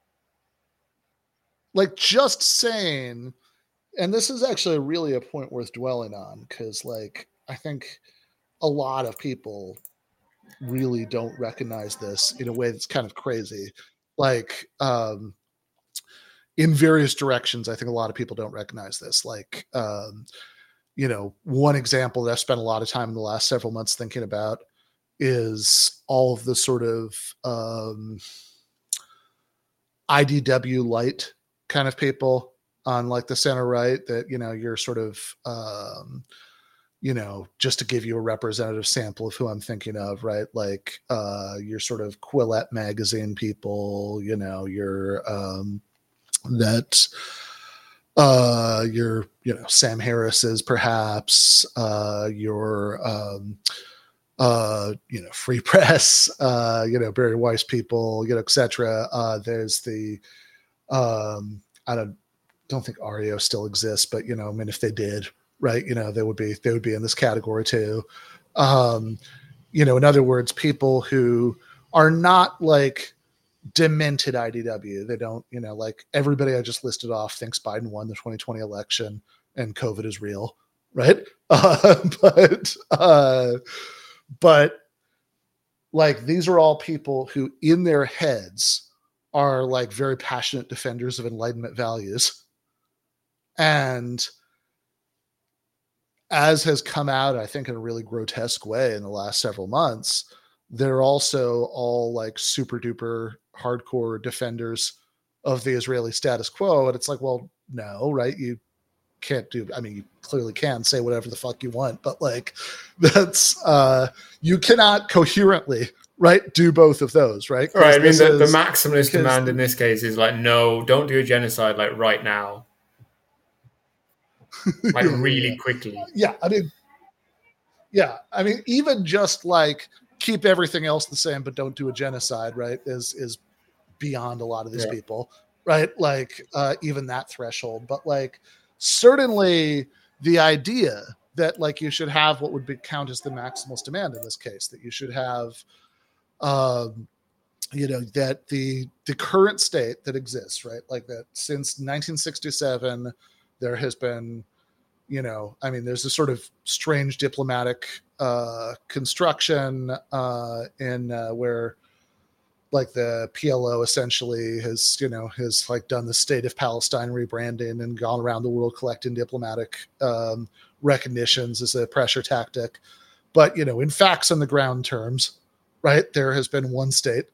Like just saying, and this is actually really a point worth dwelling on because, like, I think a lot of people really don't recognize this in a way that's kind of crazy. Like, um, in various directions, I think a lot of people don't recognize this. Like, um, you know, one example that I've spent a lot of time in the last several months thinking about is all of the sort of um, I D W light kind of people on like the center right that, you know, you're sort of, um, you know, just to give you a representative sample of who I'm thinking of, right? Like uh, you're sort of Quillette magazine people, you know, you're um, that uh, you're, you know, Sam Harris's perhaps, uh, your, um, uh, you know, Free Press, uh, you know, Barry Weiss people, you know, et cetera. Uh, there's the, um, I don't, don't think Ario still exists, but, you know, I mean, if they did, right, you know, they would be, they would be in this category too. Um, you know, in other words, people who are not like demented I D W. They don't, you know, like everybody I just listed off thinks Biden won the twenty twenty election and COVID is real, right? Uh, but, uh, but like, these are all people who in their heads are like very passionate defenders of Enlightenment values. And as has come out, I think in a really grotesque way in the last several months, they're also all like super duper hardcore defenders of the Israeli status quo. And it's like, well, no, right? You can't do, I mean, you clearly can say whatever the fuck you want, but like that's, uh, you cannot coherently, right, do both of those, right? Right. I mean, the, the maximalist demand in this case is like, no, don't do a genocide like right now. Like yeah, really yeah. quickly. Yeah. I mean, yeah. I mean, even just like keep everything else the same, but don't do a genocide, right, is, is beyond a lot of these yeah. people, right? Like uh, even that threshold, but like certainly the idea that like you should have what would be count as the maximalist demand in this case, that you should have, um, you know, that the the current state that exists, right, like that since nineteen sixty-seven, there has been, you know, I mean, there's a sort of strange diplomatic uh, construction uh, in uh, where like the P L O essentially has, you know, has like done the State of Palestine rebranding and gone around the world collecting diplomatic um, recognitions as a pressure tactic. But, you know, in facts on the ground terms, right, there has been one state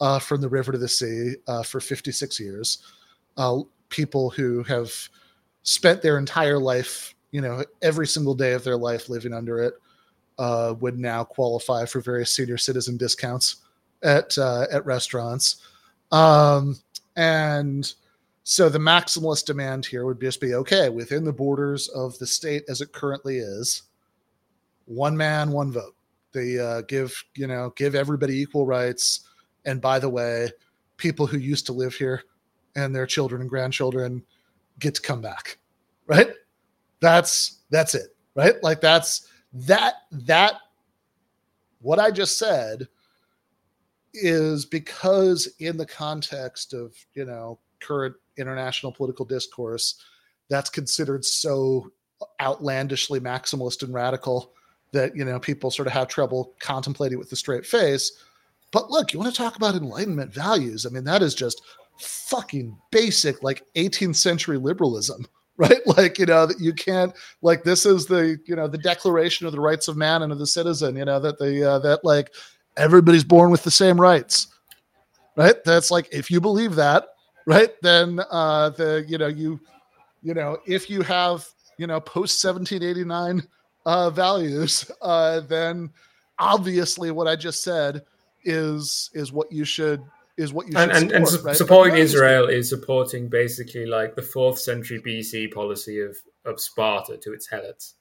uh, from the river to the sea uh, for fifty-six years. Uh, people who have spent their entire life, you know, every single day of their life living under it, uh, would now qualify for various senior citizen discounts at uh, at restaurants. Um, and so the maximalist demand here would just be, okay, within the borders of the state as it currently is, one man, one vote. They uh, give, you know, give everybody equal rights. And by the way, people who used to live here and their children and grandchildren get to come back, right? That's, that's it, right? Like that's, that, that, what I just said is because in the context of, you know, current international political discourse, that's considered so outlandishly maximalist and radical that, you know, people sort of have trouble contemplating with a straight face. But look, you want to talk about Enlightenment values. I mean, that is just fucking basic, like eighteenth century liberalism, right? Like, you know, that you can't, like, this is the, you know, the Declaration of the Rights of Man and of the Citizen, you know, that the, uh, that like everybody's born with the same rights, right? That's like, if you believe that, right, then uh, the, you know, you, you know, if you have, you know, post seventeen eighty-nine uh, values, uh, then obviously what I just said is, is what you should, is what you should and, support, and, and right? supporting Israel is supporting basically like the fourth century B C policy of, of Sparta to its helots.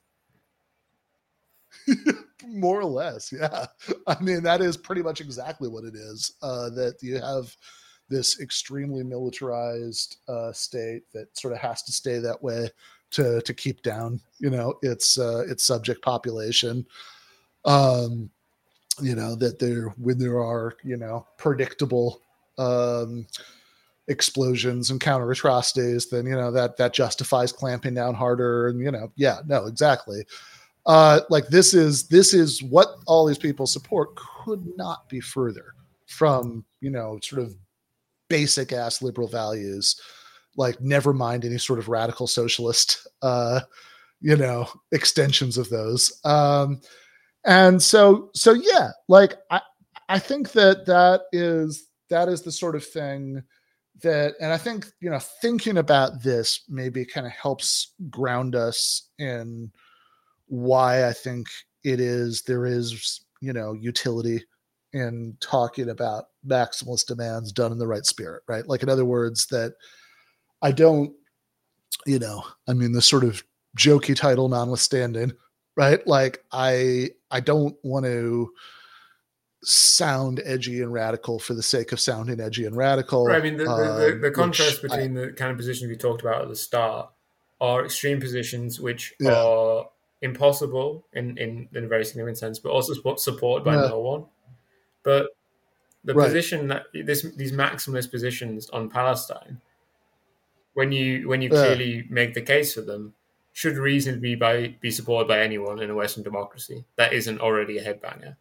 More or less, yeah. I mean, that is pretty much exactly what it is. Uh, that you have this extremely militarized uh, state that sort of has to stay that way to to keep down, you know, its uh, its subject population. Um, you know, that there when there are, you know, predictable um, explosions and counter atrocities, then, you know, that that justifies clamping down harder. And, you know, yeah, no, exactly. Uh, like this is this is what all these people support could not be further from, you know, sort of basic ass liberal values, like never mind any sort of radical socialist, uh, you know, extensions of those. Um, and so, so yeah, like I, I think that that is, that is the sort of thing that, and I think, you know, thinking about this maybe kind of helps ground us in why I think it is, there is, you know, utility in talking about maximalist demands done in the right spirit, right? Like, in other words, that I don't, you know, I mean, the sort of jokey title notwithstanding, right? Like, I, I don't want to sound edgy and radical for the sake of sounding edgy and radical. Right, I mean, the, the, um, the, the contrast between I, the kind of positions we talked about at the start are extreme positions which yeah. are impossible in, in, in a very significant sense, but also supported by yeah. no one. But the right. position that this these maximalist positions on Palestine, when you when you yeah. clearly make the case for them, should reasonably be by be supported by anyone in a Western democracy that isn't already a headbanger.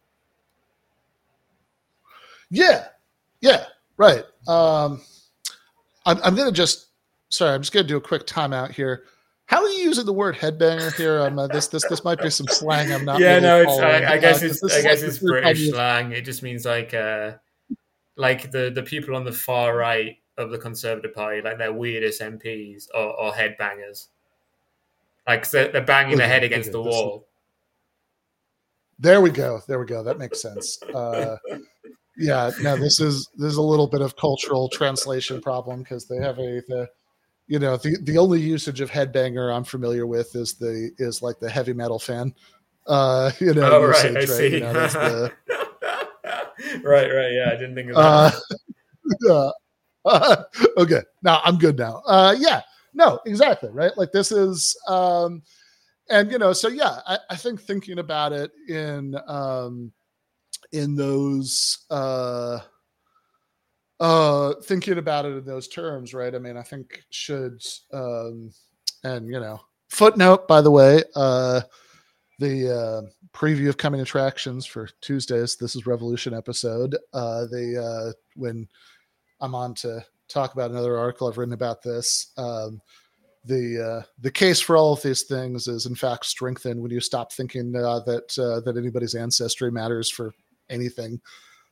Yeah, yeah, right. Um, I'm, I'm going to just sorry, I'm just going to do a quick timeout here. How are you using the word headbanger here? Um, uh, this this this might be some slang. I'm not. Yeah, really no, it's. I, I guess uh, it's. I guess like it's British slang. It just means like, uh, like the, the people on the far right of the Conservative Party, like their weirdest M Ps or, or headbangers. Like they're, they're banging okay, their head against okay, the wall. Is, there we go. There we go. That makes sense. Uh, yeah. No, this is this is a little bit of cultural translation problem because they have a the. You know, the, the only usage of headbanger I'm familiar with is the is like the heavy metal fan. Uh, you know, oh, usage, right, I right? see. You know, that's the... right, right, yeah, I didn't think of that. Uh, uh, okay, now I'm good now. Uh, yeah, no, exactly, right? Like this is, um, and you know, so yeah, I, I think thinking about it in um, in those. Uh, Uh, thinking about it in those terms, right? I mean, I think should, um, and you know, footnote, by the way, uh, the uh, preview of coming attractions for Tuesdays. This is Revolution episode. Uh, the uh, when I'm on to talk about another article I've written about this. Um, the uh, the case for all of these things is in fact strengthened when you stop thinking uh, that uh, that anybody's ancestry matters for anything.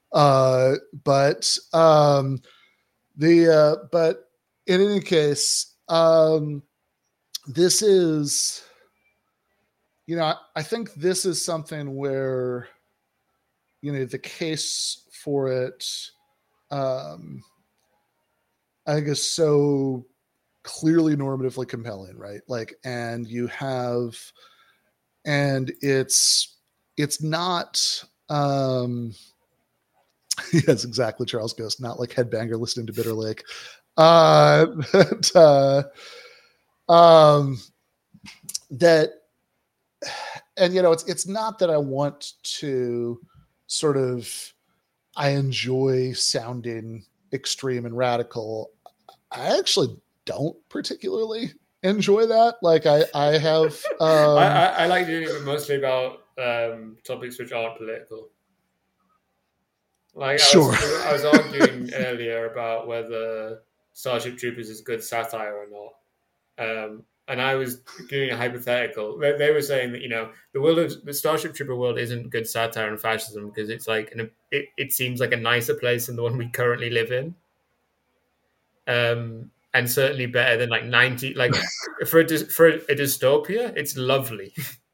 Uh, but um, the uh, but in any case, um, this is, you know, I, I think this is something where, you know, the case for it, um, I think is so clearly normatively compelling, right? Like, and you have, and it's, it's not, um, yes, exactly. Charles Ghost, not like Headbanger listening to Bitter Lake. Uh, but, uh, um, that, and you know, it's it's not that I want to sort of, I enjoy sounding extreme and radical. I actually don't particularly enjoy that. Like I, I have. Um, I, I, I like doing it, but mostly about um, topics which aren't political. Like sure. I was, I was arguing earlier about whether Starship Troopers is good satire or not. Um, and I was doing a hypothetical. They, they were saying that, you know, the world of the Starship Trooper world isn't good satire and fascism because it's like an, it, it seems like a nicer place than the one we currently live in. Um, and certainly better than like ninety, like for a, for a dystopia, it's lovely.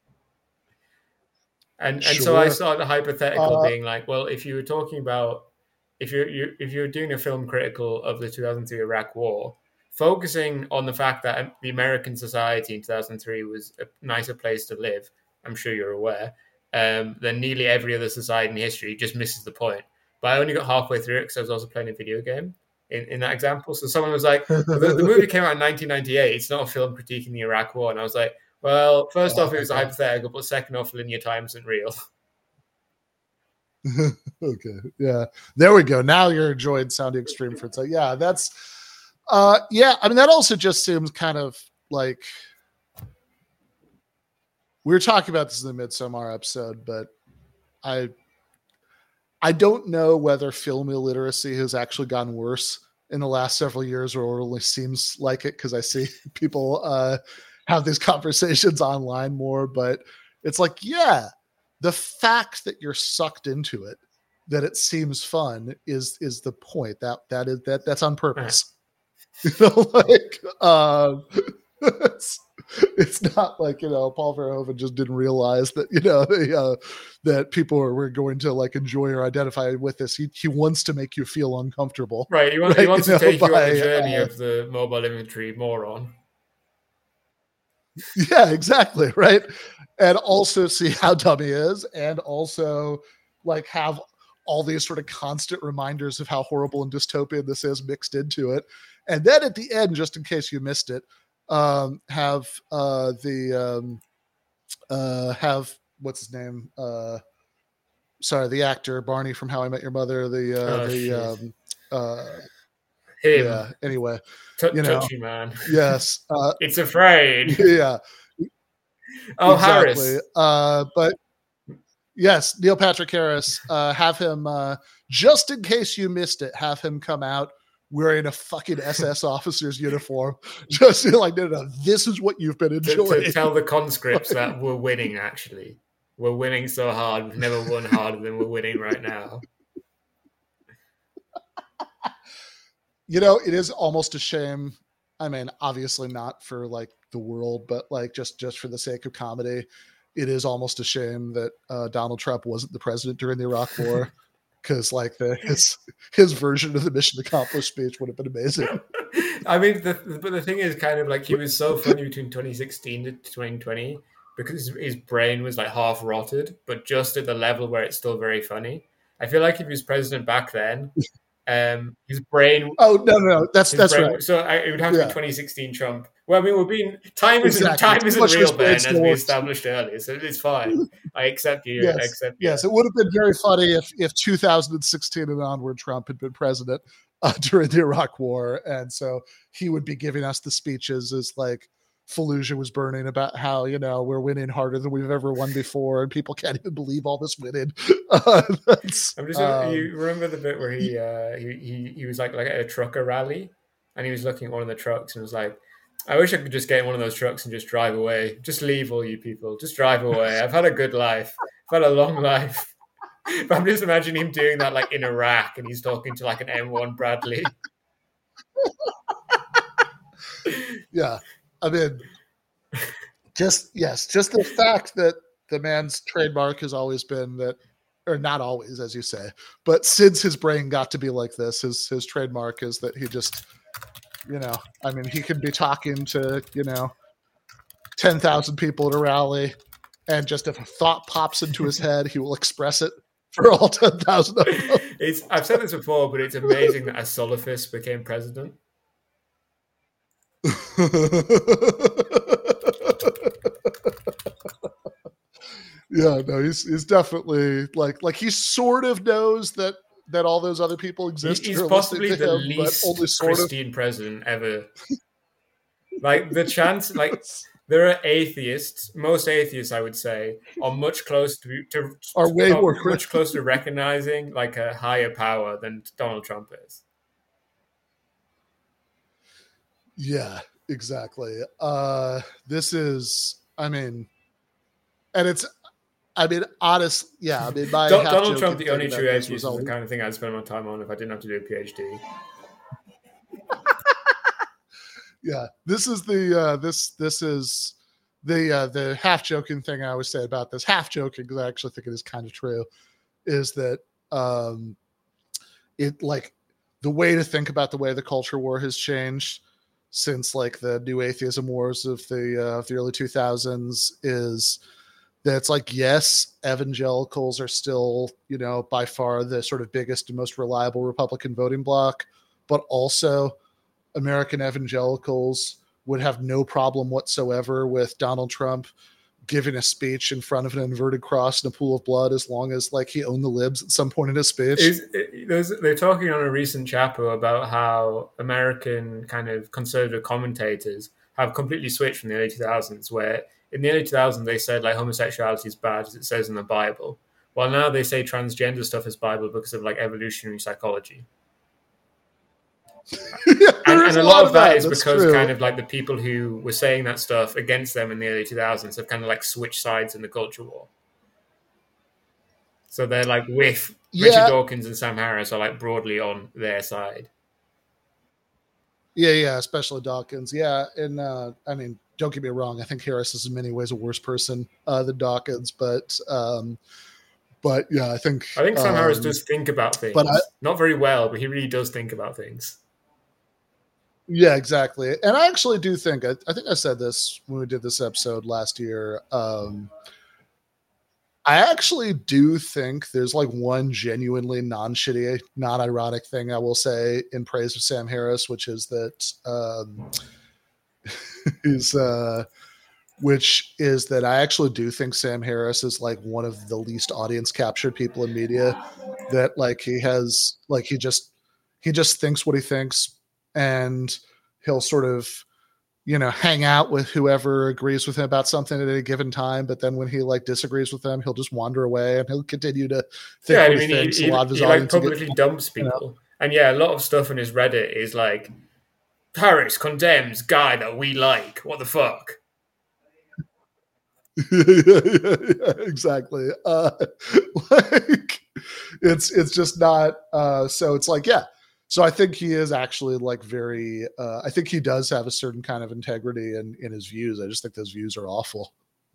and sure. and so I saw the hypothetical uh, being like, well, if you were talking about, if you're, you if you're doing a film critical of the two thousand three Iraq War, focusing on the fact that the American society in two thousand three was a nicer place to live, I'm sure you're aware, um, than nearly every other society in history, just misses the point. But I only got halfway through it because I was also playing a video game in, in that example. So someone was like, well, the, the movie came out in nineteen ninety-eight. It's not a film critiquing the Iraq War. And I was like, well, first oh, off, it was a hypothetical, but second off, linear time isn't real. Okay. Yeah. There we go. Now you're enjoying sounding extreme for it. So yeah, that's, uh, yeah. I mean, that also just seems kind of like, we were talking about this in the Midsommar episode, but I, I don't know whether film illiteracy has actually gotten worse in the last several years, or it only seems like it because I see people uh, have these conversations online more. But it's like, yeah, the fact that you're sucked into it, that it seems fun, is is the point. That that is that that's on purpose. You know, like uh, it's, it's not like, you know, Paul Verhoeven just didn't realize that, you know, uh, that people are, were going to like enjoy or identify with this. He he wants to make you feel uncomfortable. Right. He, want, right? he wants you to know, take by, you on the journey uh, of the mobile inventory moron. Yeah, exactly. Right. And also see how dumb he is, and also like have all these sort of constant reminders of how horrible and dystopian this is mixed into it. And then at the end, just in case you missed it, um, have uh, the um, uh, have what's his name? Uh, sorry, the actor Barney from How I Met Your Mother. The uh, oh, the um, uh, Him. yeah. Anyway, T- you know, touchy man. Yes, uh, it's afraid. Yeah. Oh, exactly. Harris. Uh, but yes, Neil Patrick Harris. Uh, have him uh, just in case you missed it. Have him come out wearing a fucking S S officer's uniform. Just like, no, no, this is what you've been enjoying. To, to tell the conscripts that we're winning, actually. We're winning so hard. We've never won harder than we're winning right now. You know, it is almost a shame. I mean, obviously not for like the world, but like just, just for the sake of comedy, it is almost a shame that uh, Donald Trump wasn't the president during the Iraq War. Because like the his his version of the mission accomplished speech would have been amazing. I mean, the, but the thing is, kind of like he was so funny between twenty sixteen to twenty twenty because his brain was like half rotted, but just at the level where it's still very funny. I feel like if he was president back then, um, his brain. Oh no, no, no, that's that's brain, right. So I, it would have to yeah. be twenty sixteen Trump. Well, I mean, we're being time isn't exactly. time isn't real, Ben, as we established earlier, so it's fine. I accept you. Yes, I accept yes. you. It would have been very funny if if two thousand sixteen and onward Trump had been president uh, during the Iraq War, and so he would be giving us the speeches as like Fallujah was burning about how, you know, we're winning harder than we've ever won before, and people can't even believe all this winning. Uh, I'm just um, you remember the bit where he uh, he, he he was like like at a trucker rally, and he was looking at one of the trucks and was like, I wish I could just get in one of those trucks and just drive away. Just leave, all you people. Just drive away. I've had a good life. I've had a long life. But I'm just imagining him doing that like in Iraq, and he's talking to like an M one Bradley. Yeah, I mean, just yes, just the fact that the man's trademark has always been that, or not always, as you say, but since his brain got to be like this, his his trademark is that he just, you know, I mean, he could be talking to, you know, ten thousand people at a rally, and just if a thought pops into his head, he will express it for all ten thousand of them. It's, I've said this before, but it's amazing that a Salafist became president. Yeah, no, he's he's definitely like like he sort of knows that that all those other people exist. He's possibly the him, least only sort Christian of. president ever. Like the chance, like there are atheists. Most atheists, I would say, are much closer to, to are way are more much closer to recognizing like a higher power than Donald Trump is. Yeah, exactly. Uh, this is, I mean, and it's, I mean, honest, yeah. I mean, my Don, Donald Trump, the only true atheist, is always the kind of thing I'd spend my time on if I didn't have to do a PhD. Yeah, this is the uh, this this is the uh, the half joking thing I always say about this. Half joking, because I actually think it is kind of true, is that um, it like the way to think about the way the culture war has changed since like the new atheism wars of the uh, of the early two thousands is that it's like, yes, evangelicals are still, you know, by far the sort of biggest and most reliable Republican voting bloc, but also American evangelicals would have no problem whatsoever with Donald Trump giving a speech in front of an inverted cross in a pool of blood, as long as like he owned the libs at some point in his speech. Is, it, they're talking on a recent chapter about how American kind of conservative commentators have completely switched from the early two thousands, where in the early two thousands they said like homosexuality is bad, as it says in the Bible, while now they say transgender stuff is Bible because of like evolutionary psychology. Yeah, and, and a lot, lot of that, that is because true. kind of like the people who were saying that stuff against them in the early two thousands have kind of like switched sides in the culture war. So they're like with yeah. Richard Dawkins and Sam Harris are like broadly on their side. Yeah, yeah, especially Dawkins. Yeah, and uh, I mean, don't get me wrong. I think Harris is in many ways a worse person uh, than Dawkins, but um, but yeah, I think I think Sam um, Harris does think about things, but I, not very well, but he really does think about things. Yeah, exactly. And I actually do think, I, I think I said this when we did this episode last year. Um, I actually do think there's like one genuinely non-shitty, non-ironic thing I will say in praise of Sam Harris, which is that, um, is, uh, which is that I actually do think Sam Harris is like one of the least audience captured people in media, that like he has, like he just, he just thinks what he thinks. And he'll sort of, you know, hang out with whoever agrees with him about something at any given time. But then when he like disagrees with them, he'll just wander away and he'll continue to think yeah, what I mean, he thinks. He, a lot of his he audience like publicly get, dumps people. You know. And yeah, a lot of stuff on his Reddit is like, Harris condemns guy that we like. What the fuck? yeah, yeah, yeah, exactly. Uh, like it's, it's just not, uh, so it's like, yeah. So I think he is actually like very, uh, I think he does have a certain kind of integrity in, in his views. I just think those views are awful.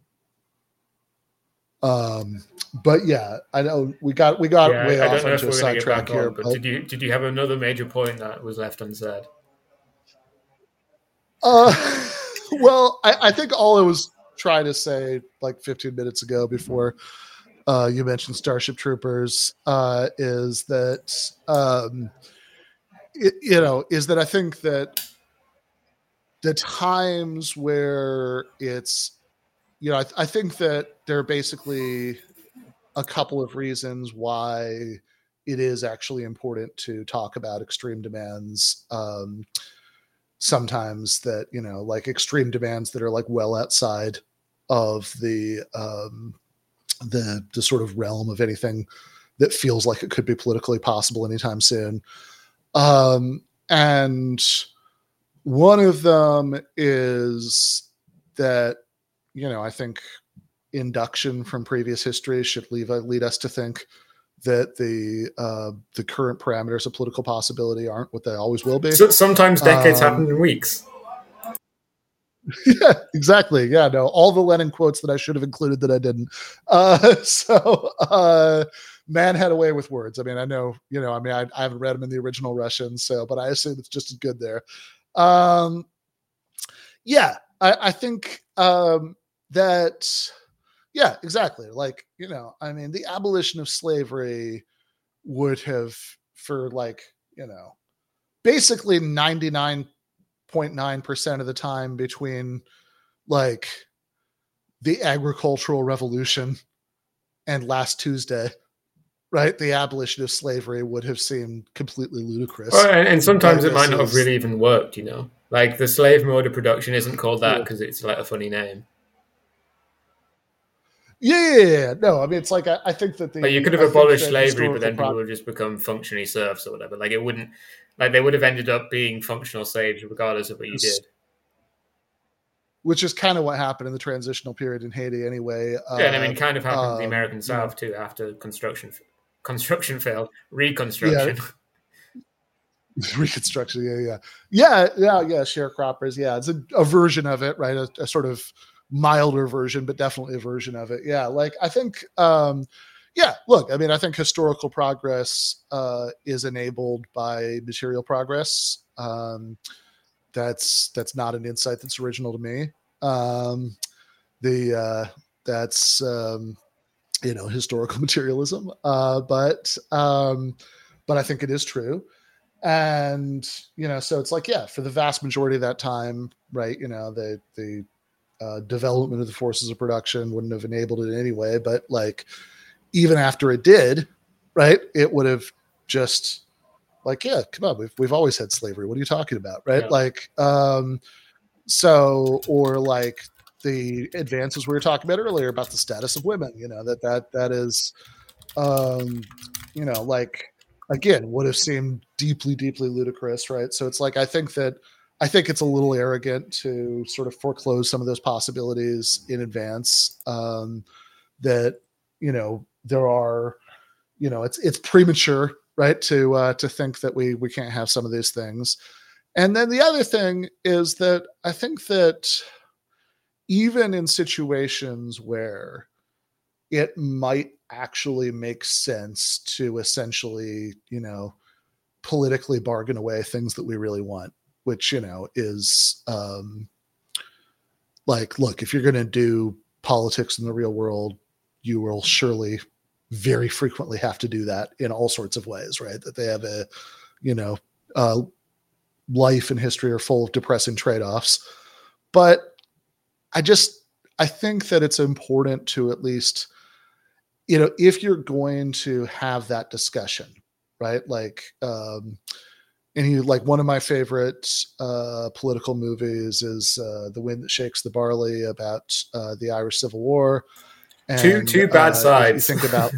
Um, but yeah, I know we got, we got yeah, way I off don't know into if a we're gonna sidetrack get back here. on, but, but did you, did you have another major point that was left unsaid? Uh, well, I, I think all I was trying to say like fifteen minutes ago before uh, you mentioned Starship Troopers uh, is that, um, it, you know, is that I think that the times where it's, you know, I, I think that there are basically a couple of reasons why it is actually important to talk about extreme demands. Um, sometimes that, you know, like extreme demands that are like well outside of the, um, the, the sort of realm of anything that feels like it could be politically possible anytime soon. Um, and one of them is that, you know, I think induction from previous history should leave, lead us to think that the uh, the current parameters of political possibility aren't what they always will be. So sometimes decades um, happen in weeks. Yeah, exactly. Yeah, no, all the Lenin quotes that I should have included that I didn't. Uh, so, uh, man had a way with words. I mean, I know, you know, I mean, I, I haven't read them in the original Russian, so, but I assume it's just as good there. Um, yeah, I, I think um, that, yeah, exactly. Like, you know, I mean, the abolition of slavery would have, for like, you know, basically ninety-nine point nine percent of the time between like the agricultural revolution and last Tuesday, right? The abolition of slavery would have seemed completely ludicrous. Well, and, and sometimes like it might not is... have really even worked, you know? Like the slave mode of production isn't called that because yeah. it's like a funny name. Yeah, yeah, yeah. No, I mean, it's like, I, I think that the... Like you could have I abolished slavery, but then pro- people would just become functionally serfs or whatever. Like it wouldn't... Like they would have ended up being functional slaves regardless of what you did. Which is kind of what happened in the transitional period in Haiti anyway. Yeah, uh, and I mean, kind of happened um, in the American South yeah. too after construction construction failed. Reconstruction. Yeah. Reconstruction, yeah, yeah. Yeah, yeah, yeah, sharecroppers, yeah. It's a, a version of it, right? A, a sort of milder version, but definitely a version of it. Yeah, like I think... Um, Yeah, look, I mean, I think historical progress uh, is enabled by material progress. Um, that's that's not an insight that's original to me. Um, the uh, that's um, you know historical materialism, uh, but um, but I think it is true. And you know, so it's like, yeah, for the vast majority of that time, right? You know, the the uh, development of the forces of production wouldn't have enabled it anyway, but like. Even after it did, right, it would have just like, yeah, come on, we've we've always had slavery. What are you talking about, right? Yeah. Like, um, so or like the advances we were talking about earlier about the status of women. You know that that that is, um, you know, like again, would have seemed deeply, deeply ludicrous, right? So it's like I think that I think it's a little arrogant to sort of foreclose some of those possibilities in advance. Um, that you know. There are, you know, it's it's premature, right, to uh, to think that we we can't have some of these things. And then the other thing is that I think that even in situations where it might actually make sense to essentially, you know, politically bargain away things that we really want, which, you know, is um, like, look, if you're going to do politics in the real world, you will surely very frequently have to do that in all sorts of ways, right? That they have a, you know, uh, life and history are full of depressing trade-offs. But I just, I think that it's important to at least, you know, if you're going to have that discussion, right? Like, um, and he, like one of my favorite uh, political movies is uh, The Wind That Shakes the Barley about uh, the Irish Civil War. And, two two bad uh, sides. You think about,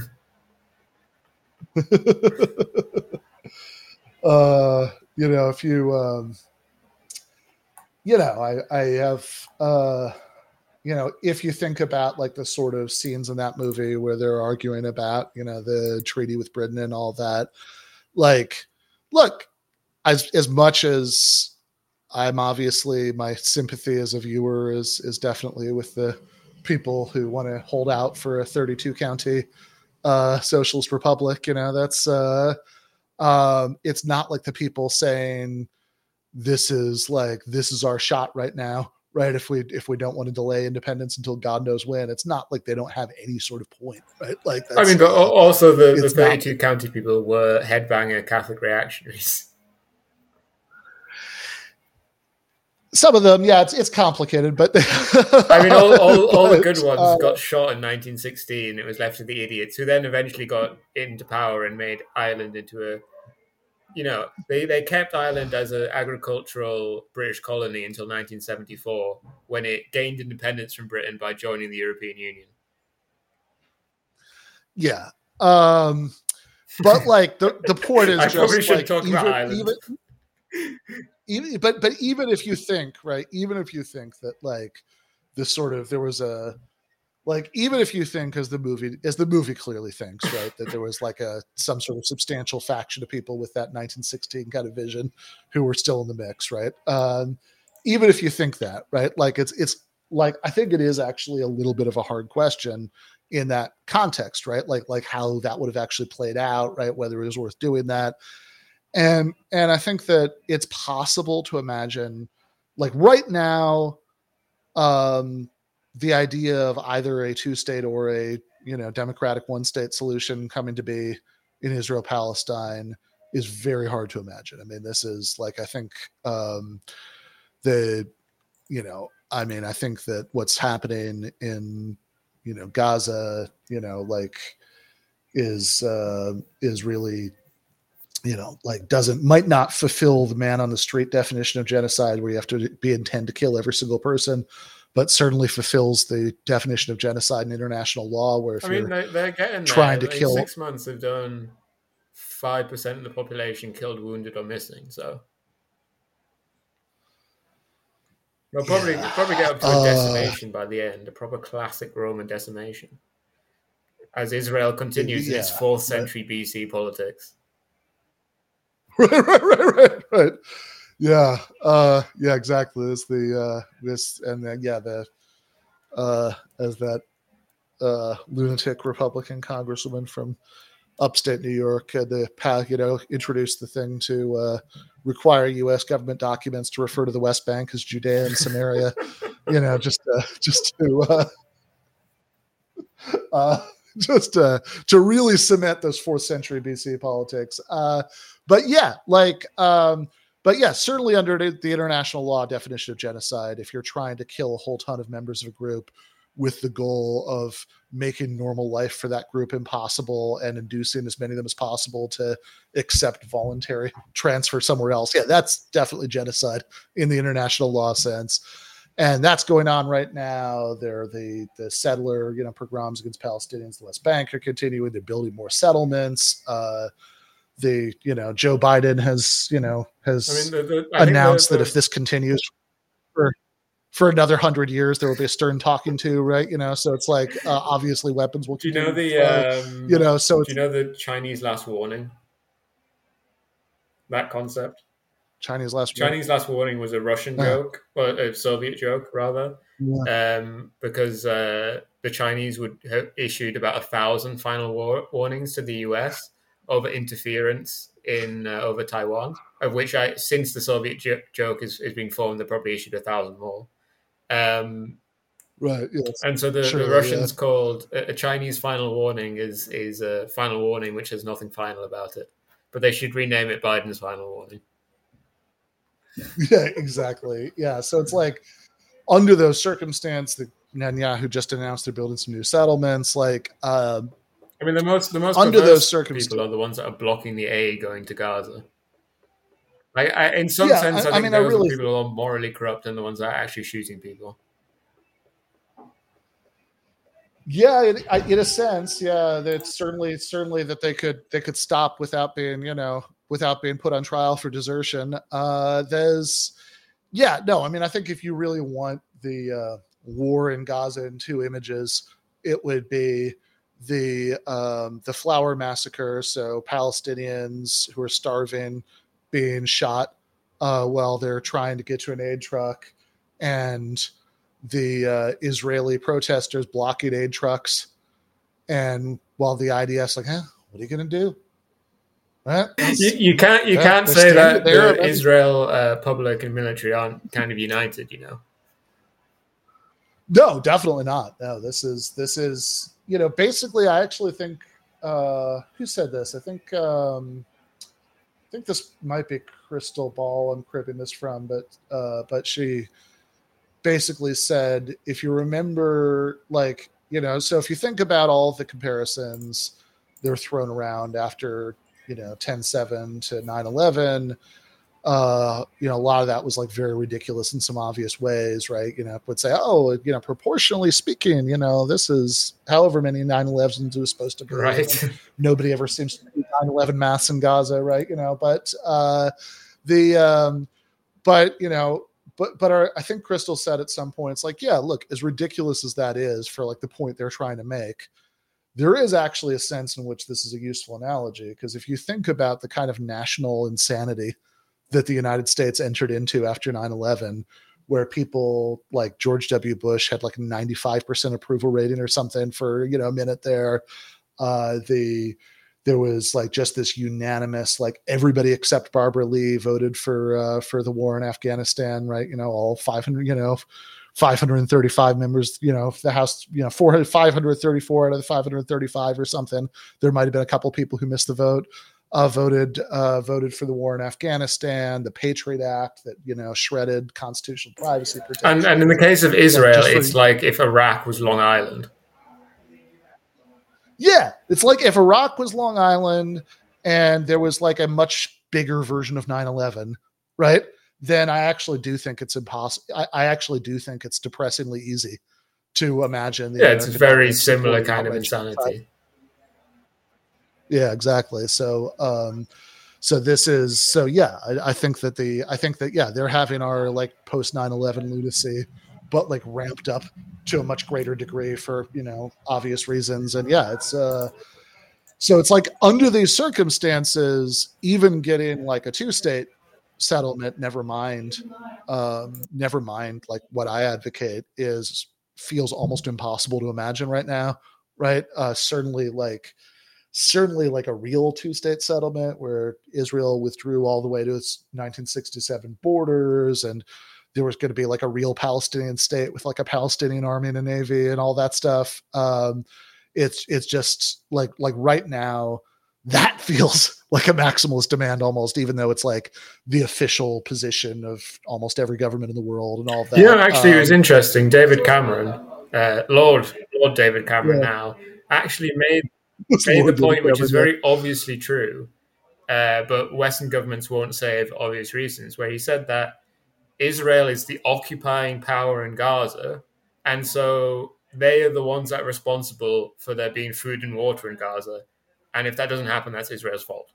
uh, you know, if you, um, you know, I I have, uh, you know, if you think about like the sort of scenes in that movie where they're arguing about, you know, the treaty with Britain and all that, like, look, as as much as I'm obviously my sympathy as a viewer is is definitely with the people who want to hold out for a thirty-two county uh, socialist republic. You know, that's uh, um, it's not like the people saying this is like this is our shot right now, right? If we if we don't want to delay independence until God knows when, it's not like they don't have any sort of point, right? Like that's, I mean, but uh, also the, the thirty-two not, county people were headbanger Catholic reactionaries. Some of them, yeah, it's it's complicated, but I mean, all, all, all but, the good ones uh, got shot in nineteen sixteen. It was left to the idiots who then eventually got into power and made Ireland into a, you know, they, they kept Ireland as an agricultural British colony until nineteen seventy-four, when it gained independence from Britain by joining the European Union. Yeah, um, but like the the point is, I just probably should like, talk even, about Ireland. Even, Even, but but even if you think right, even if you think that like this sort of there was a like even if you think, as the movie as the movie clearly thinks, right, that there was like a some sort of substantial faction of people with that nineteen sixteen kind of vision who were still in the mix, right? Um, even if you think that, right, like it's it's like I think it is actually a little bit of a hard question in that context, right? Like like how that would have actually played out, right? Whether it was worth doing that, and and I think that it's possible to imagine, like right now. Um, the idea of either a two-state or a, you know, democratic one-state solution coming to be in Israel Palestine is very hard to imagine. I mean, this is like I think um, the, you know, I mean, I think that what's happening in, you know, Gaza, you know, like is uh, is really, you know, like doesn't might not fulfill the man on the street definition of genocide, where you have to be intent to kill every single person, but certainly fulfills the definition of genocide in international law, where if I mean, you're they, they're getting trying there. to In kill six months, they've done five percent of the population killed, wounded, or missing. So they'll probably yeah. probably get up to a uh, decimation by the end, a proper classic Roman decimation, as Israel continues yeah, its fourth century B C politics. Right, right, right, right, right. Yeah, uh, yeah, exactly. This the uh, this and then yeah the uh, as that uh, lunatic Republican congresswoman from upstate New York had the you know introduced the thing to uh, require U S government documents to refer to the West Bank as Judea and Samaria, you know, just uh, just to uh, uh, just uh, to really cement those fourth century B C politics. Uh, but yeah, like. Um, But yeah, certainly under the international law definition of genocide, if you're trying to kill a whole ton of members of a group with the goal of making normal life for that group impossible and inducing as many of them as possible to accept voluntary transfer somewhere else, yeah, that's definitely genocide in the international law sense. And that's going on right now. There, the the settler, you know, pogroms against Palestinians, the West Bank are continuing. They're building more settlements. Uh, The you know Joe Biden has you know has I mean, the, the, announced the, the, that if this continues for for another hundred years, there will be a stern talking to, right? You know, so it's like uh, obviously weapons will. Do you know the um, you know? So do you know the Chinese last warning? That concept. Chinese last Chinese warning. last warning was a Russian uh, joke, or a Soviet joke rather, yeah. um, because uh, the Chinese would have issued about a thousand final war- warnings to the U S over interference in uh, over Taiwan, of which I, since the Soviet j- joke is, is being formed, they probably issued a thousand more. Um, right. Yes. And so the, Surely, the Russians yeah. called a, a Chinese final warning is is a final warning which has nothing final about it, but they should rename it Biden's final warning. Yeah, exactly. Yeah. So it's like under those circumstances, the Netanyahu just announced they're building some new settlements. Like, um, I mean, the most the most under those circumstances, people are the ones that are blocking the aid going to Gaza. I, I, in some yeah, sense, I, I think mean, those I really, are people who are morally corrupt and the ones that are actually shooting people. Yeah, in, in a sense, yeah, that's certainly certainly that they could they could stop without being you know without being put on trial for desertion. Uh, there's, yeah, no, I mean, I think if you really want the uh, war in Gaza in two images, it would be the um, the flower massacre. So Palestinians who are starving being shot uh, while they're trying to get to an aid truck, and the uh, Israeli protesters blocking aid trucks, and while the I D F's like, huh, what are you going to do? Right? You, you can't you can't say that there, the Israel uh, public and military aren't kind of united, you know. No, definitely not. No, this is this is you know basically. I actually think uh, who said this? I think um, I think this might be Crystal Ball. I'm cribbing this from, but uh, but she basically said, if you remember, like you know, so if you think about all the comparisons they're thrown around after you know ten seven to nine eleven. Uh, you know, a lot of that was like very ridiculous in some obvious ways, right? You know, would say, oh, you know, proportionally speaking, you know, this is however many nine elevens was supposed to be. Right. Nobody ever seems to do nine eleven mass in Gaza, right? You know, but uh, the, um, but, you know, but but our, I think Crystal said at some point, it's like, yeah, look, as ridiculous as that is for like the point they're trying to make, there is actually a sense in which this is a useful analogy, because if you think about the kind of national insanity that the United States entered into after nine eleven, where people like George W. Bush had like a ninety-five percent approval rating or something for, you know, a minute there. Uh, the there was like just this unanimous, like everybody except Barbara Lee voted for uh, for the war in Afghanistan, right? You know, all five hundred, you know, five hundred thirty-five members, you know, the House, you know, four hundred, five hundred thirty-four out of the five hundred thirty-five or something. There might have been a couple of people who missed the vote. Uh, voted uh, voted for the war in Afghanistan, the Patriot Act that, you know, shredded constitutional privacy protection. And, and in the case of Israel, yeah, it's for, like if Iraq was Long Island. Yeah, it's like if Iraq was Long Island and there was like a much bigger version of nine eleven, right? Then I actually do think it's impossible. I, I actually do think it's depressingly easy to imagine. The yeah, American it's very similar kind of insanity. Yeah, exactly. So, um, so this is, so yeah, I, I think that the, I think that, yeah, they're having our like post nine eleven lunacy, but like ramped up to a much greater degree for, you know, obvious reasons. And yeah, it's, uh, so it's like under these circumstances, even getting like a two state settlement, never mind, um, never mind like what I advocate is feels almost impossible to imagine right now. Right. Uh, certainly like, Certainly like a real two-state settlement where Israel withdrew all the way to its nineteen sixty-seven borders, and there was going to be like a real Palestinian state with like a Palestinian army and a navy and all that stuff. Um, it's it's just like like right now, that feels like a maximalist demand almost, even though it's like the official position of almost every government in the world and all of that. Yeah, actually, um, it was interesting. David Cameron, uh, Lord Lord David Cameron yeah. now, actually made made the point, which is very obviously true, uh, but Western governments won't say for obvious reasons, where he said that Israel is the occupying power in Gaza, and so they are the ones that are responsible for there being food and water in Gaza. And if that doesn't happen, that's Israel's fault.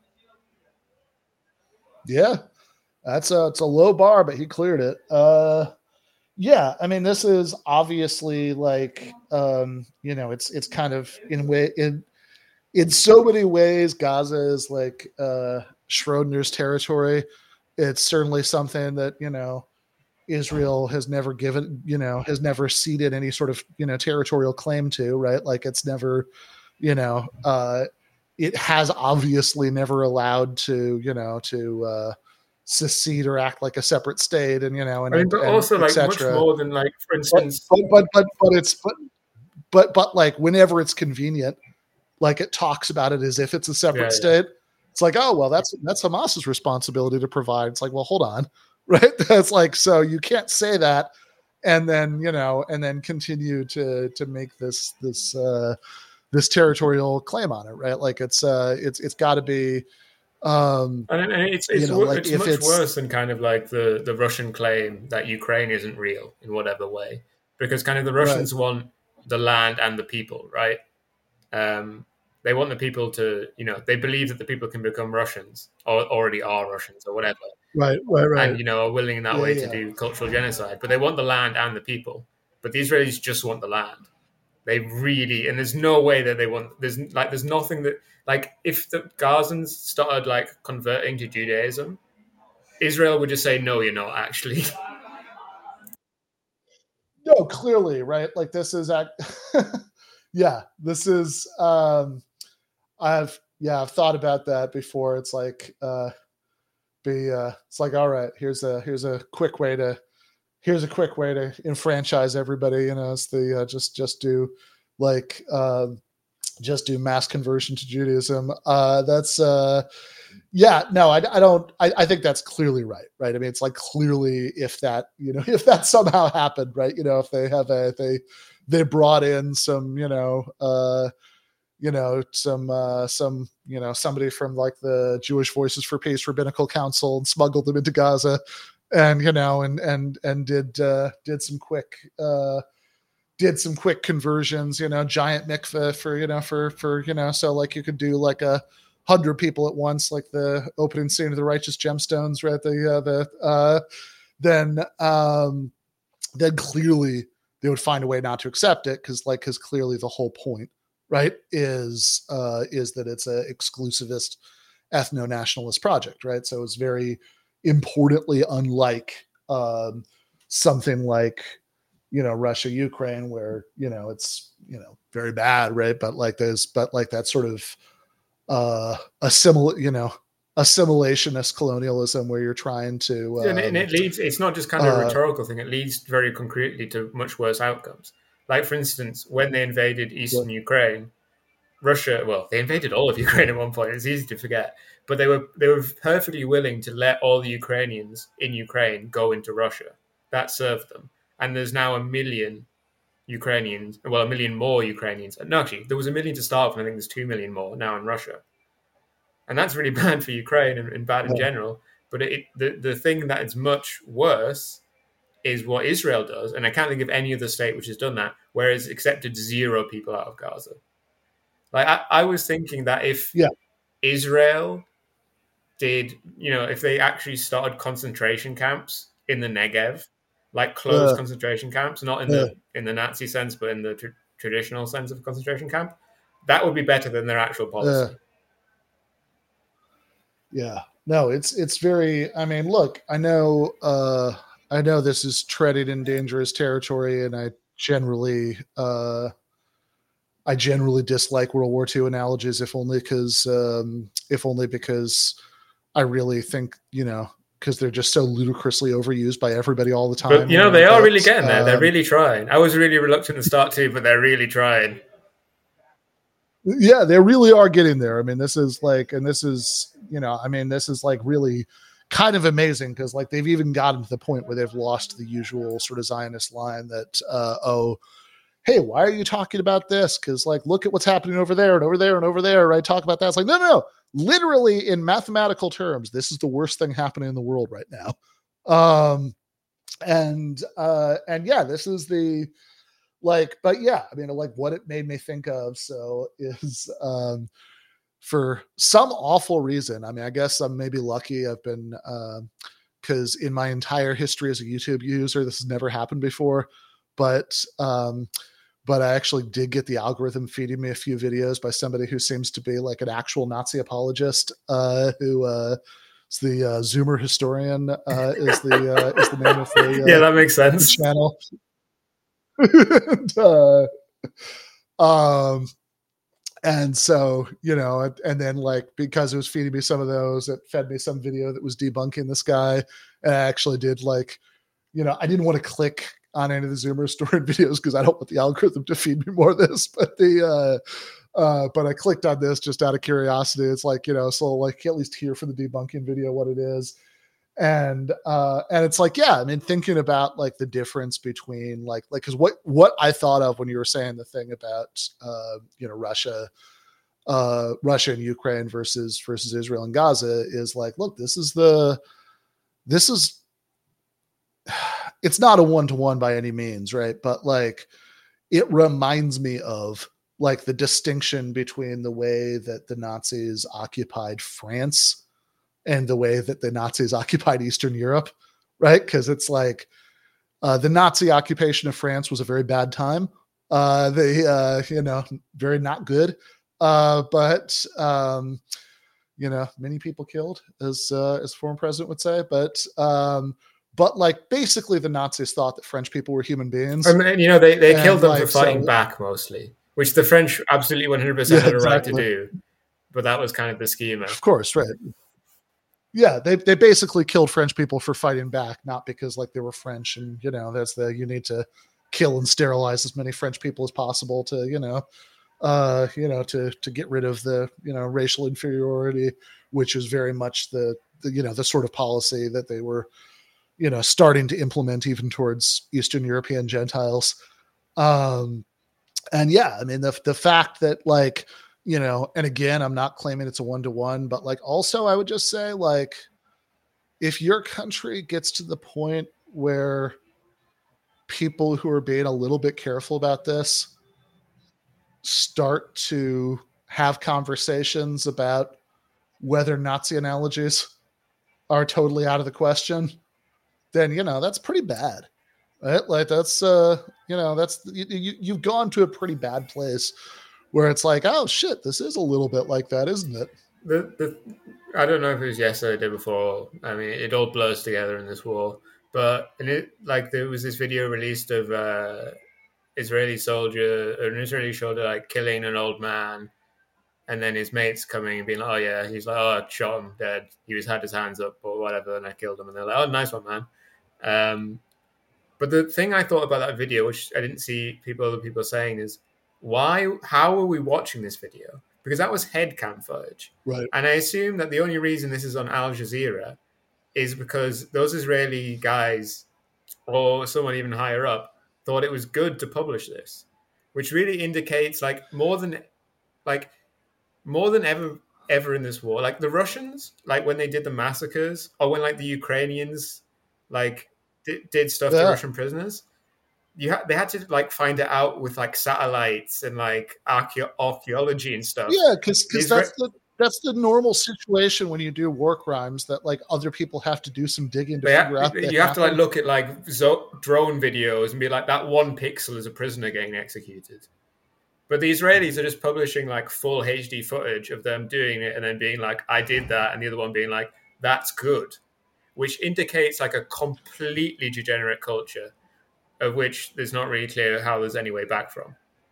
Yeah, that's a, it's a low bar, but he cleared it. Uh, yeah, I mean, this is obviously like, um, you know, it's it's kind of in way in in so many ways, Gaza is like uh, Schrodinger's territory. It's certainly something that, you know, Israel has never given, you know, has never ceded any sort of, you know, territorial claim to, right? Like it's never, you know, uh, it has obviously never allowed to, you know, to uh, secede or act like a separate state, and you know, and, I mean, but and, also and like much more than like, for instance, but but but, but it's but but but like whenever it's convenient. Like it talks about it as if it's a separate yeah, state. Yeah. It's like, oh, well, that's that's Hamas's responsibility to provide. It's like, well, hold on, right? That's like, so you can't say that, and then you know, and then continue to to make this this uh, this territorial claim on it, right? Like it's uh, it's it's got to be. Um, and, and it's it's, you know, like it's much it's, worse than kind of like the the Russian claim that Ukraine isn't real in whatever way, because kind of the Russians right. want the land and the people, right? Um, they want the people to, you know, they believe that the people can become Russians or already are Russians or whatever. Right, right, right. And, you know, are willing in that yeah, way yeah. to do cultural genocide. But they want the land and the people. But the Israelis just want the land. They really, and there's no way that they want, there's like, there's nothing that, like, if the Gazans started like converting to Judaism, Israel would just say, no, you're not actually. No, clearly, right? Like this is, act- yeah, this is, um, I've, yeah, I've thought about that before. It's like, uh, be, uh, it's like, all right, here's a, here's a quick way to, here's a quick way to enfranchise everybody. You know, it's the, uh, just, just do like, uh, just do mass conversion to Judaism. Uh, that's, uh, yeah, no, I, I don't, I, I think that's clearly right. Right. I mean, it's like clearly if that, you know, if that somehow happened, right. You know, if they have a, if they, they brought in some, you know, uh, you know, some, uh, some, you know, somebody from like the Jewish Voices for Peace Rabbinical Council and smuggled them into Gaza and, you know, and, and, and did, uh, did some quick, uh, did some quick conversions, you know, giant mikveh for, you know, for, for, you know, so like you could do like a hundred people at once, like the opening scene of The Righteous Gemstones, right? The, uh, the, uh, then um, then clearly they would find a way not to accept it because like because clearly the whole point, right, is uh, is that it's a exclusivist ethno-nationalist project, right? So it's very importantly unlike um, something like, you know, Russia, Ukraine, where, you know, it's, you know, very bad, right? But like there's, but like that sort of uh, assimil, you know, assimilationist colonialism where you're trying to. Um, and, it, and it leads, it's not just kind of a uh, rhetorical thing, it leads very concretely to much worse outcomes. Like, for instance, when they invaded Eastern yeah. Ukraine, Russia, well, they invaded all of Ukraine at one point. It's easy to forget, but they were they were perfectly willing to let all the Ukrainians in Ukraine go into Russia. That served them, and there's now a million Ukrainians. Well, a million more Ukrainians. No, actually, there was a million to start with. I think there's two million more now in Russia, and that's really bad for Ukraine and, and bad in yeah. general. But it, the the thing that is much worse is what Israel does, and I can't think of any other state which has done that, where it's accepted zero people out of Gaza. Like, I, I was thinking that if yeah. Israel did, you know, if they actually started concentration camps in the Negev, like closed uh, concentration camps, not in uh, the in the Nazi sense, but in the tr- traditional sense of concentration camp, that would be better than their actual policy. Uh, yeah, no, it's it's very. I mean, look, I know, uh, I know this is treading in dangerous territory, and I generally. Uh, I generally dislike World War Two analogies, if only because, um, if only because I really think, you know, because they're just so ludicrously overused by everybody all the time. But, you know, they are really getting there. Um, they're really trying. I was really reluctant to start too, but they're really trying. Yeah, they really are getting there. I mean, this is like, and this is, you know, I mean, this is like really kind of amazing because like they've even gotten to the point where they've lost the usual sort of Zionist line that, uh, oh, hey, why are you talking about this? Because, like, look at what's happening over there and over there and over there, right? Talk about that. It's like, no, no, no. Literally, in mathematical terms, this is the worst thing happening in the world right now. Um, and, uh, and yeah, this is the, like, but yeah, I mean, like, what it made me think of, so, is um, for some awful reason, I mean, I guess I'm maybe lucky I've been, because uh, in my entire history as a YouTube user, this has never happened before, but, um, But I actually did get the algorithm feeding me a few videos by somebody who seems to be like an actual Nazi apologist, uh, who uh, is the uh, Zoomer historian uh, is the uh, is the name of the uh, yeah, that makes sense channel. and, uh, um, and so you know, and, and then like because it was feeding me some of those, it fed me some video that was debunking this guy, and I actually did like, you know, I didn't want to click on any of the Zoomer story videos because I don't want the algorithm to feed me more of this, but the, uh, uh, but I clicked on this just out of curiosity. It's like, you know, so like at least hear for the debunking video what it is. And, uh, and it's like, yeah, I mean, thinking about like the difference between like, like, cause what, what I thought of when you were saying the thing about, uh, you know, Russia, uh, Russia and Ukraine versus, versus Israel and Gaza is like, look, this is the, this is, it's not a one-to-one by any means, right? But like, it reminds me of like the distinction between the way that the Nazis occupied France and the way that the Nazis occupied Eastern Europe, right? Because it's like uh, the Nazi occupation of France was a very bad time. Uh, they, uh, you know, very not good. Uh, but, um, you know, many people killed, as uh, as former president would say. But um, But like basically the Nazis thought that French people were human beings. I mean, you know, they, they killed them like, for fighting so, back mostly, which the French absolutely one hundred percent yeah, had a right exactly. to do. But that was kind of the schema. Of course, right. Yeah, they they basically killed French people for fighting back, not because like they were French and, you know, that's the, you need to kill and sterilize as many French people as possible to, you know, uh, you know, to, to get rid of the, you know, racial inferiority, which is very much the, the, you know, the sort of policy that they were, you know, starting to implement even towards Eastern European Gentiles. Um, and yeah, I mean, the, the fact that like, you know, and again, I'm not claiming it's a one-to-one, but like, also I would just say like, if your country gets to the point where people who are being a little bit careful about this start to have conversations about whether Nazi analogies are totally out of the question, then, you know, that's pretty bad. Right? Like that's, uh, you know, that's, you, you, you've gone to a pretty bad place where it's like, oh shit, this is a little bit like that, isn't it? The, the I don't know if it was yesterday or the day before. I mean, it all blurs together in this war. But and it like there was this video released of uh, Israeli soldier, an Israeli soldier, like killing an old man, and then his mates coming and being like, "Oh yeah," he's like, "Oh, I shot him dead. He was had his hands up or whatever, and I killed him." And they're like, "Oh, nice one, man." Um, but the thing I thought about that video, which I didn't see people other people saying, is why? How are we watching this video? Because that was headcam footage, right? And I assume that the only reason this is on Al Jazeera is because those Israeli guys, or someone even higher up, thought it was good to publish this, which really indicates like more than like more than ever ever in this war, like the Russians, like when they did the massacres, or when like the Ukrainians like did, did stuff yeah. to Russian prisoners, you ha- they had to like find it out with like satellites and like archae- archaeology and stuff. Yeah, because because that's re- the that's the normal situation when you do war crimes, that like other people have to do some digging to figure ha- out. You have happened. to like look at like zo- drone videos and be like, that one pixel is a prisoner getting executed. But the Israelis are just publishing like full H D footage of them doing it and then being like, I did that, and the other one being like, that's good, which indicates like a completely degenerate culture of which there's not really clear how there's any way back from.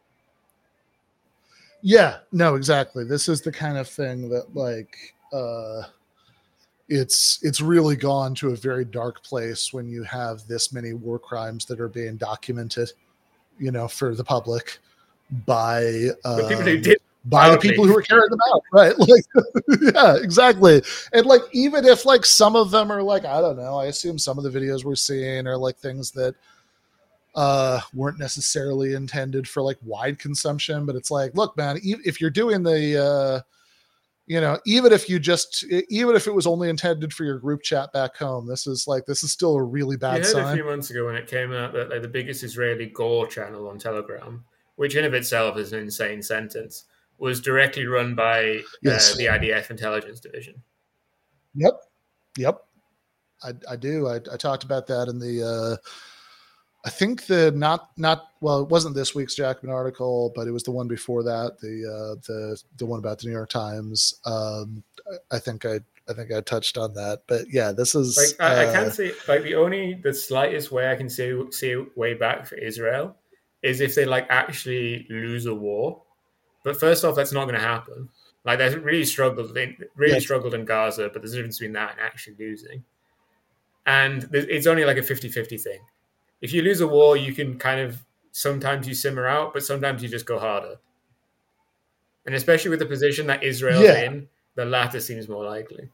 Yeah, no, exactly. This is the kind of thing that like uh, it's it's really gone to a very dark place when you have this many war crimes that are being documented, you know, for the public by um, the people who did by the people who are carrying them out, right? Like, yeah, exactly. And like, even if like some of them are like, I don't know, I assume some of the videos we're seeing are like things that uh weren't necessarily intended for like wide consumption, but it's like, look, man, if you're doing the uh you know, even if you just even if it was only intended for your group chat back home, this is like this is still a really bad you heard sign. A few months ago when it came out that like the biggest Israeli gore channel on Telegram, which in of itself is an insane sentence, was directly run by yes. uh, the I D F intelligence division. Yep. Yep. I, I do. I, I talked about that in the uh I think the not not well, it wasn't this week's Jackman article, but it was the one before that, the uh, the the one about the New York Times. Um, I think I I think I touched on that, but yeah, this is like I, uh, I can't see like the only the slightest way I can see see a way back for Israel is if they like actually lose a war. But first off, that's not going to happen. Like they really struggled, they really yes. struggled in Gaza, but there's a difference between that and actually losing. And it's only like a fifty-fifty thing. If you lose a war, you can kind of, sometimes you simmer out, but sometimes you just go harder. And especially with the position that Israel's yeah. in, the latter seems more likely.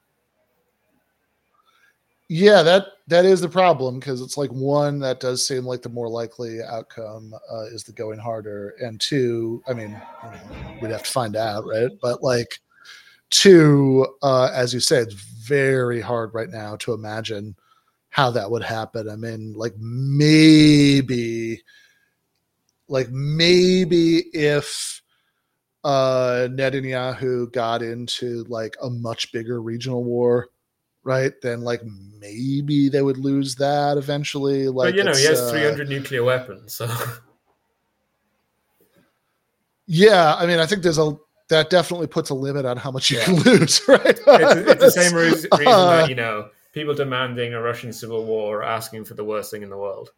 Yeah, that that is the problem, because it's like, one, that does seem like the more likely outcome uh, is the going harder. And two, I mean, you know, we'd have to find out, right? But like, two, uh, as you said, it's very hard right now to imagine how that would happen. I mean, like maybe, like maybe if uh, Netanyahu got into like a much bigger regional war, right, then like maybe they would lose that eventually. Like, but you know, he has uh, three hundred nuclear weapons, so yeah, I mean, I think there's a that definitely puts a limit on how much you yeah. can lose, right? It's, it's the same reason uh, that, you know, people demanding a Russian civil war are asking for the worst thing in the world.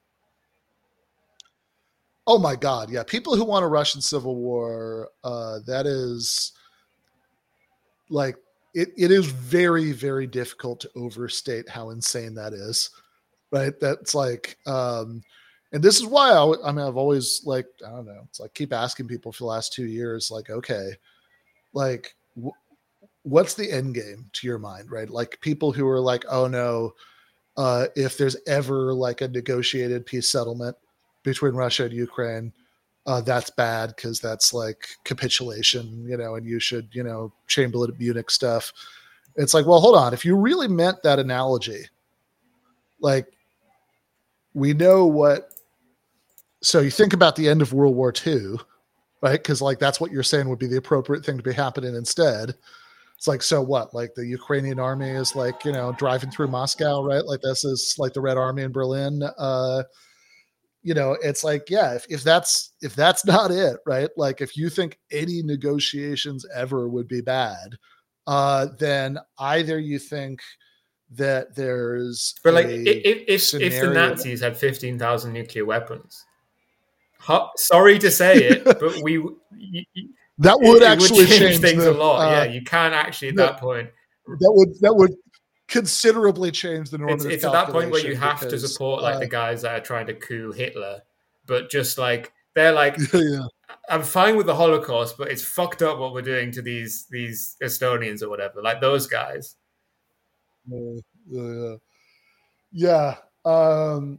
Oh my God, yeah. People who want a Russian civil war, uh, that is like, it, it is very, very difficult to overstate how insane that is, right? That's like, um, and this is why I, I mean, I've always like, I don't know, it's like keep asking people for the last two years, like, okay, like, w- what's the end game to your mind, right? Like people who are like, oh no, uh, if there's ever like a negotiated peace settlement between Russia and Ukraine, uh, that's bad because that's like capitulation, you know, and you should, you know, Chamberlain at Munich stuff. It's like, well, hold on. If you really meant that analogy, like we know what, so you think about the end of World War Two, right? Because like that's what you're saying would be the appropriate thing to be happening instead. It's like, so what? Like the Ukrainian army is like, you know, driving through Moscow, right? Like this is like the Red Army in Berlin. Uh, you know, it's like, yeah, if, if that's if that's not it, right? Like if you think any negotiations ever would be bad, uh, then either you think that there's but like if if, if the Nazis had fifteen thousand nuclear weapons, ho- sorry to say it, but we you, that would it, actually it would change, change things the, a lot. Uh, yeah, you can't actually at that, that point. That would that would considerably change the normative. It's, it's at that point where you have because, to support like uh, the guys that are trying to coup Hitler, but just like they're like, yeah. I'm fine with the Holocaust, but it's fucked up what we're doing to these these Estonians or whatever. Like those guys. Uh, uh, yeah. Um,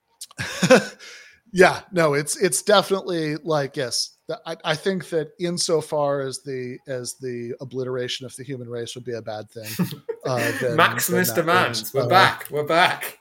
yeah. No, it's it's definitely like yes. I, I think that insofar as the as the obliteration of the human race would be a bad thing. Uh, then, Maximus then demands. Is, we're uh, back. We're back.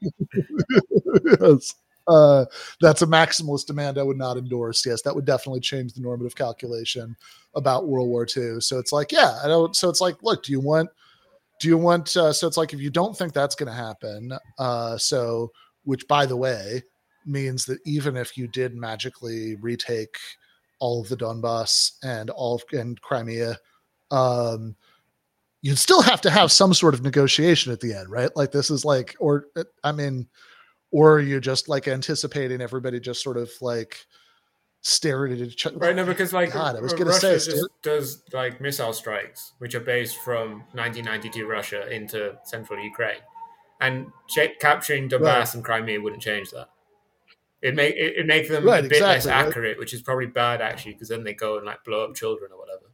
Yes. Uh, that's a maximalist demand I would not endorse. Yes, that would definitely change the normative calculation about World War Two. So it's like, yeah, I don't. So it's like, look, do you want? Do you want? Uh, so it's like, if you don't think that's going to happen, uh, so which, by the way, means that even if you did magically retake all of the Donbass and all of, and Crimea, um, you'd still have to have some sort of negotiation at the end, right? Like this is like, or I mean, or you're just like anticipating everybody just sort of like staring at each other. Right, no, because like God, I was going to Russia say, just does like missile strikes, which are based from nineteen ninety-two Russia into central Ukraine, and ch- capturing Donbass right. and Crimea wouldn't change that. It make it, it make them right, a bit exactly, less accurate, right? Which is probably bad actually, because then they go and like blow up children or whatever.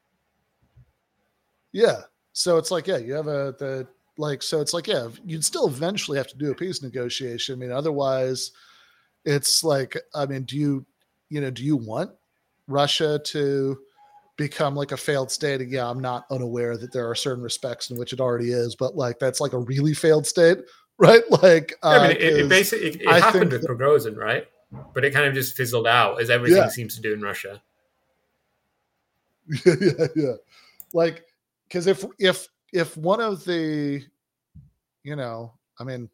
Yeah, so it's like yeah, you have a the like so it's like yeah, you'd still eventually have to do a peace negotiation. I mean, otherwise, it's like I mean, do you you know do you want Russia to become like a failed state? And yeah, I'm not unaware that there are certain respects in which it already is, but like that's like a really failed state. Right, like uh, I mean, it, it basically it, it happened with Prigozhin, right? But it kind of just fizzled out, as everything yeah. seems to do in Russia. yeah, yeah, yeah. Like, because if if if one of the, you know, I mean,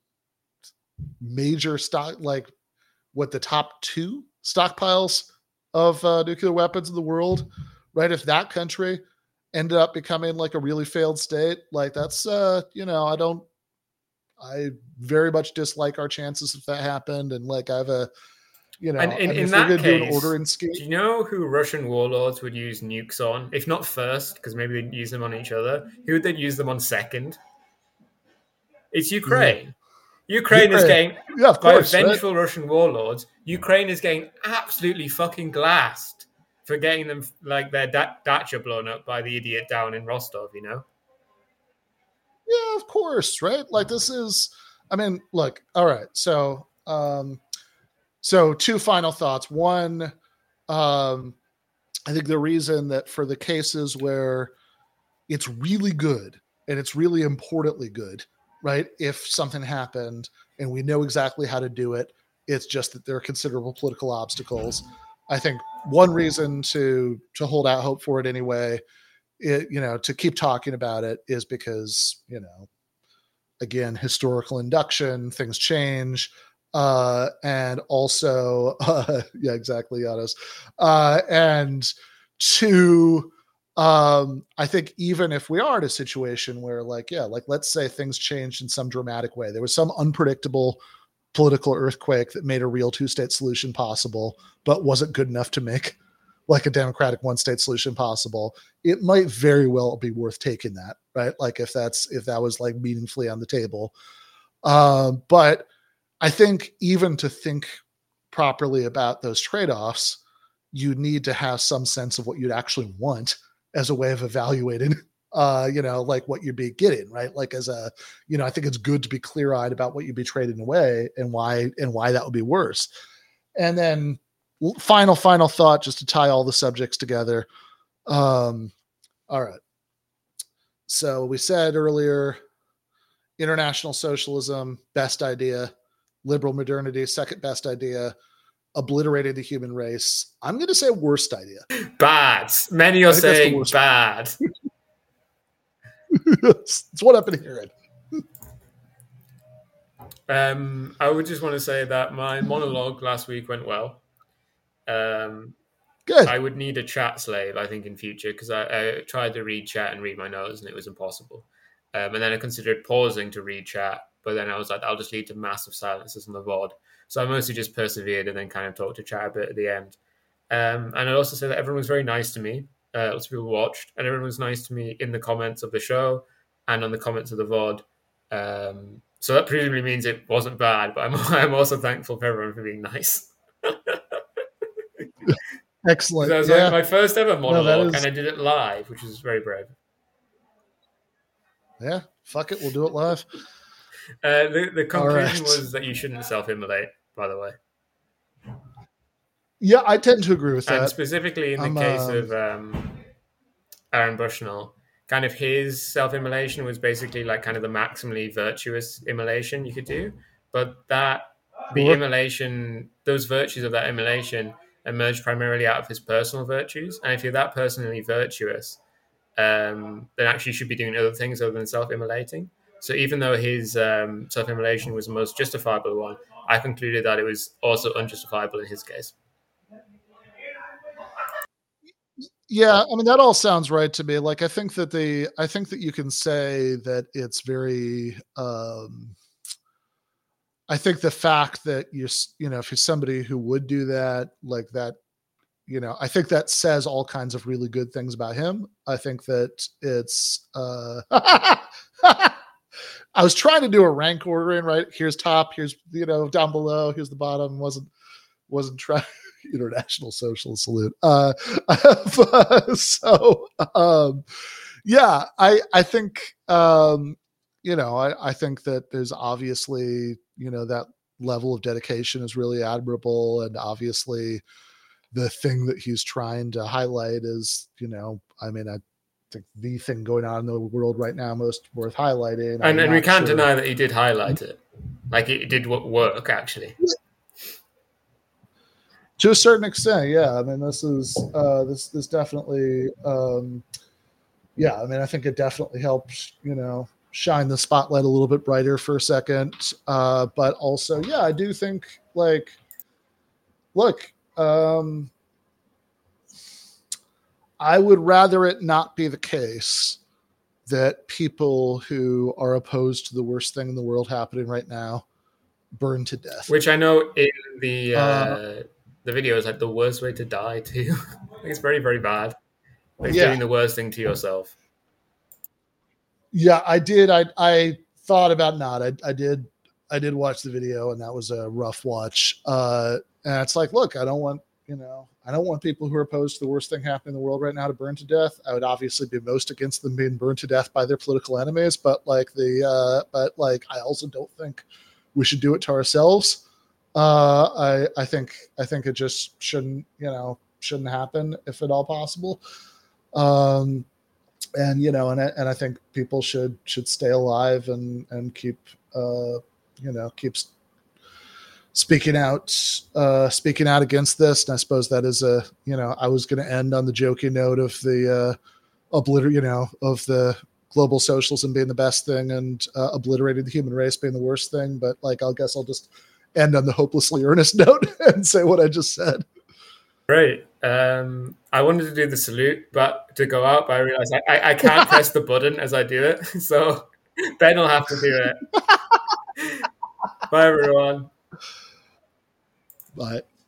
major stock, like, what the top two stockpiles of uh, nuclear weapons in the world, right? If that country ended up becoming like a really failed state, like that's, uh, you know, I don't. I very much dislike our chances if that happened. And like, I have a, you know, and in, I mean, in if that we're going to case, do an ordering scheme. Do you know who Russian warlords would use nukes on? If not first, because maybe they'd use them on each other, who would they use them on second? It's Ukraine. Yeah. Ukraine, Ukraine is getting, yeah, of course, by vengeful right? Russian warlords, Ukraine is getting absolutely fucking glassed for getting them, like, their da- dacha blown up by the idiot down in Rostov, you know? Yeah, of course, right? Like this is, I mean, look, all right. So, um, so two final thoughts. One, um, I think the reason that for the cases where it's really good and it's really importantly good, right? If something happened and we know exactly how to do it, it's just that there are considerable political obstacles. I think one reason to to hold out hope for it anyway, it, you know, to keep talking about it is because, you know, again, historical induction, things change. Uh, and also, uh, yeah, exactly, Giannis. Uh, and two, um, I think even if we are in a situation where like, yeah, like let's say things changed in some dramatic way, there was some unpredictable political earthquake that made a real two-state solution possible, but wasn't good enough to make like a democratic one-state solution possible, it might very well be worth taking that, right? Like if that's, if that was like meaningfully on the table. Um, but I think even to think properly about those trade-offs, you need to have some sense of what you'd actually want as a way of evaluating, uh, you know, like what you'd be getting, right? Like as a, you know, I think it's good to be clear-eyed about what you'd be trading away and why, and why that would be worse. And then final, final thought, just to tie all the subjects together. Um, all right. So we said earlier, international socialism, best idea, liberal modernity, second best idea, obliterating the human race. I'm going to say worst idea. Bad. Many are saying bad. That's what I've been hearing. Um, I would just want to say that my monologue last week went well. Um, Good. I would need a chat slave, I think, in future, because I, I tried to read chat and read my notes, and it was impossible. Um, and then I considered pausing to read chat, but then I was like, I'll just lead to massive silences on the V O D. So I mostly just persevered and then kind of talked to chat a bit at the end. Um, and I'd also say that everyone was very nice to me. Uh, lots of people watched, and everyone was nice to me in the comments of the show and on the comments of the V O D. Um, so that presumably means it wasn't bad, but I'm, I'm also thankful for everyone for being nice. Excellent. That was yeah. like my first ever monologue, no, is... and I did it live, which was very brave. Yeah, fuck it, we'll do it live. Uh, the, the conclusion right. was that you shouldn't self-immolate, by the way. Yeah, I tend to agree with that. And specifically in the I'm, case um... of um, Aaron Bushnell, kind of his self-immolation was basically like kind of the maximally virtuous immolation you could do. But that, the sure. immolation, those virtues of that immolation emerged primarily out of his personal virtues. And if you're that personally virtuous, um, then actually you should be doing other things other than self-immolating. So even though his um, self-immolation was the most justifiable one, I concluded that it was also unjustifiable in his case. Yeah, I mean, that all sounds right to me. Like, I think that the, I think that you can say that it's very, um, I think the fact that you're, you know, if you're somebody who would do that, like that, you know, I think that says all kinds of really good things about him. I think that it's, uh, I was trying to do a rank ordering, right? Here's top, here's, you know, down below, here's the bottom. Wasn't, wasn't trying. International Socialist salute. Uh, so, um, yeah, I, I think, um, you know, I, I think that there's obviously, you know, that level of dedication is really admirable. And obviously the thing that he's trying to highlight is, you know, I mean, I think the thing going on in the world right now most worth highlighting. And, and we can't sure. deny that he did highlight it. Like it did work, actually. To a certain extent, yeah. I mean, this is uh, this this definitely, um, yeah. I mean, I think it definitely helps, you know, shine the spotlight a little bit brighter for a second. Uh, but also, yeah, I do think, like, look, um, I would rather it not be the case that people who are opposed to the worst thing in the world happening right now burn to death. Which I know in the. Uh... Uh, The video is like the worst way to die too. I think it's very, very bad. Like yeah. doing the worst thing to yourself. Yeah, I did. I I thought about not. I I did. I did watch the video, and that was a rough watch. Uh, and it's like, look, I don't want you know, I don't want people who are opposed to the worst thing happening in the world right now to burn to death. I would obviously be most against them being burned to death by their political enemies, but like the, uh, but like I also don't think we should do it to ourselves. Uh, I, I think, I think it just shouldn't, you know, shouldn't happen if at all possible. Um, and, you know, and I, and I think people should, should stay alive and, and keep, uh, you know, keep speaking out, uh, speaking out against this. And I suppose that is a, you know, I was going to end on the joking note of the, uh, obliter, you know, of the global socialism being the best thing and, uh, obliterating the human race being the worst thing. But like, I guess I'll just end on the hopelessly earnest note and say what I just said. Great. Um, I wanted to do the salute, but to go up, I realized I, I, I can't press the button as I do it. So Ben will have to do it. Bye, everyone. Bye.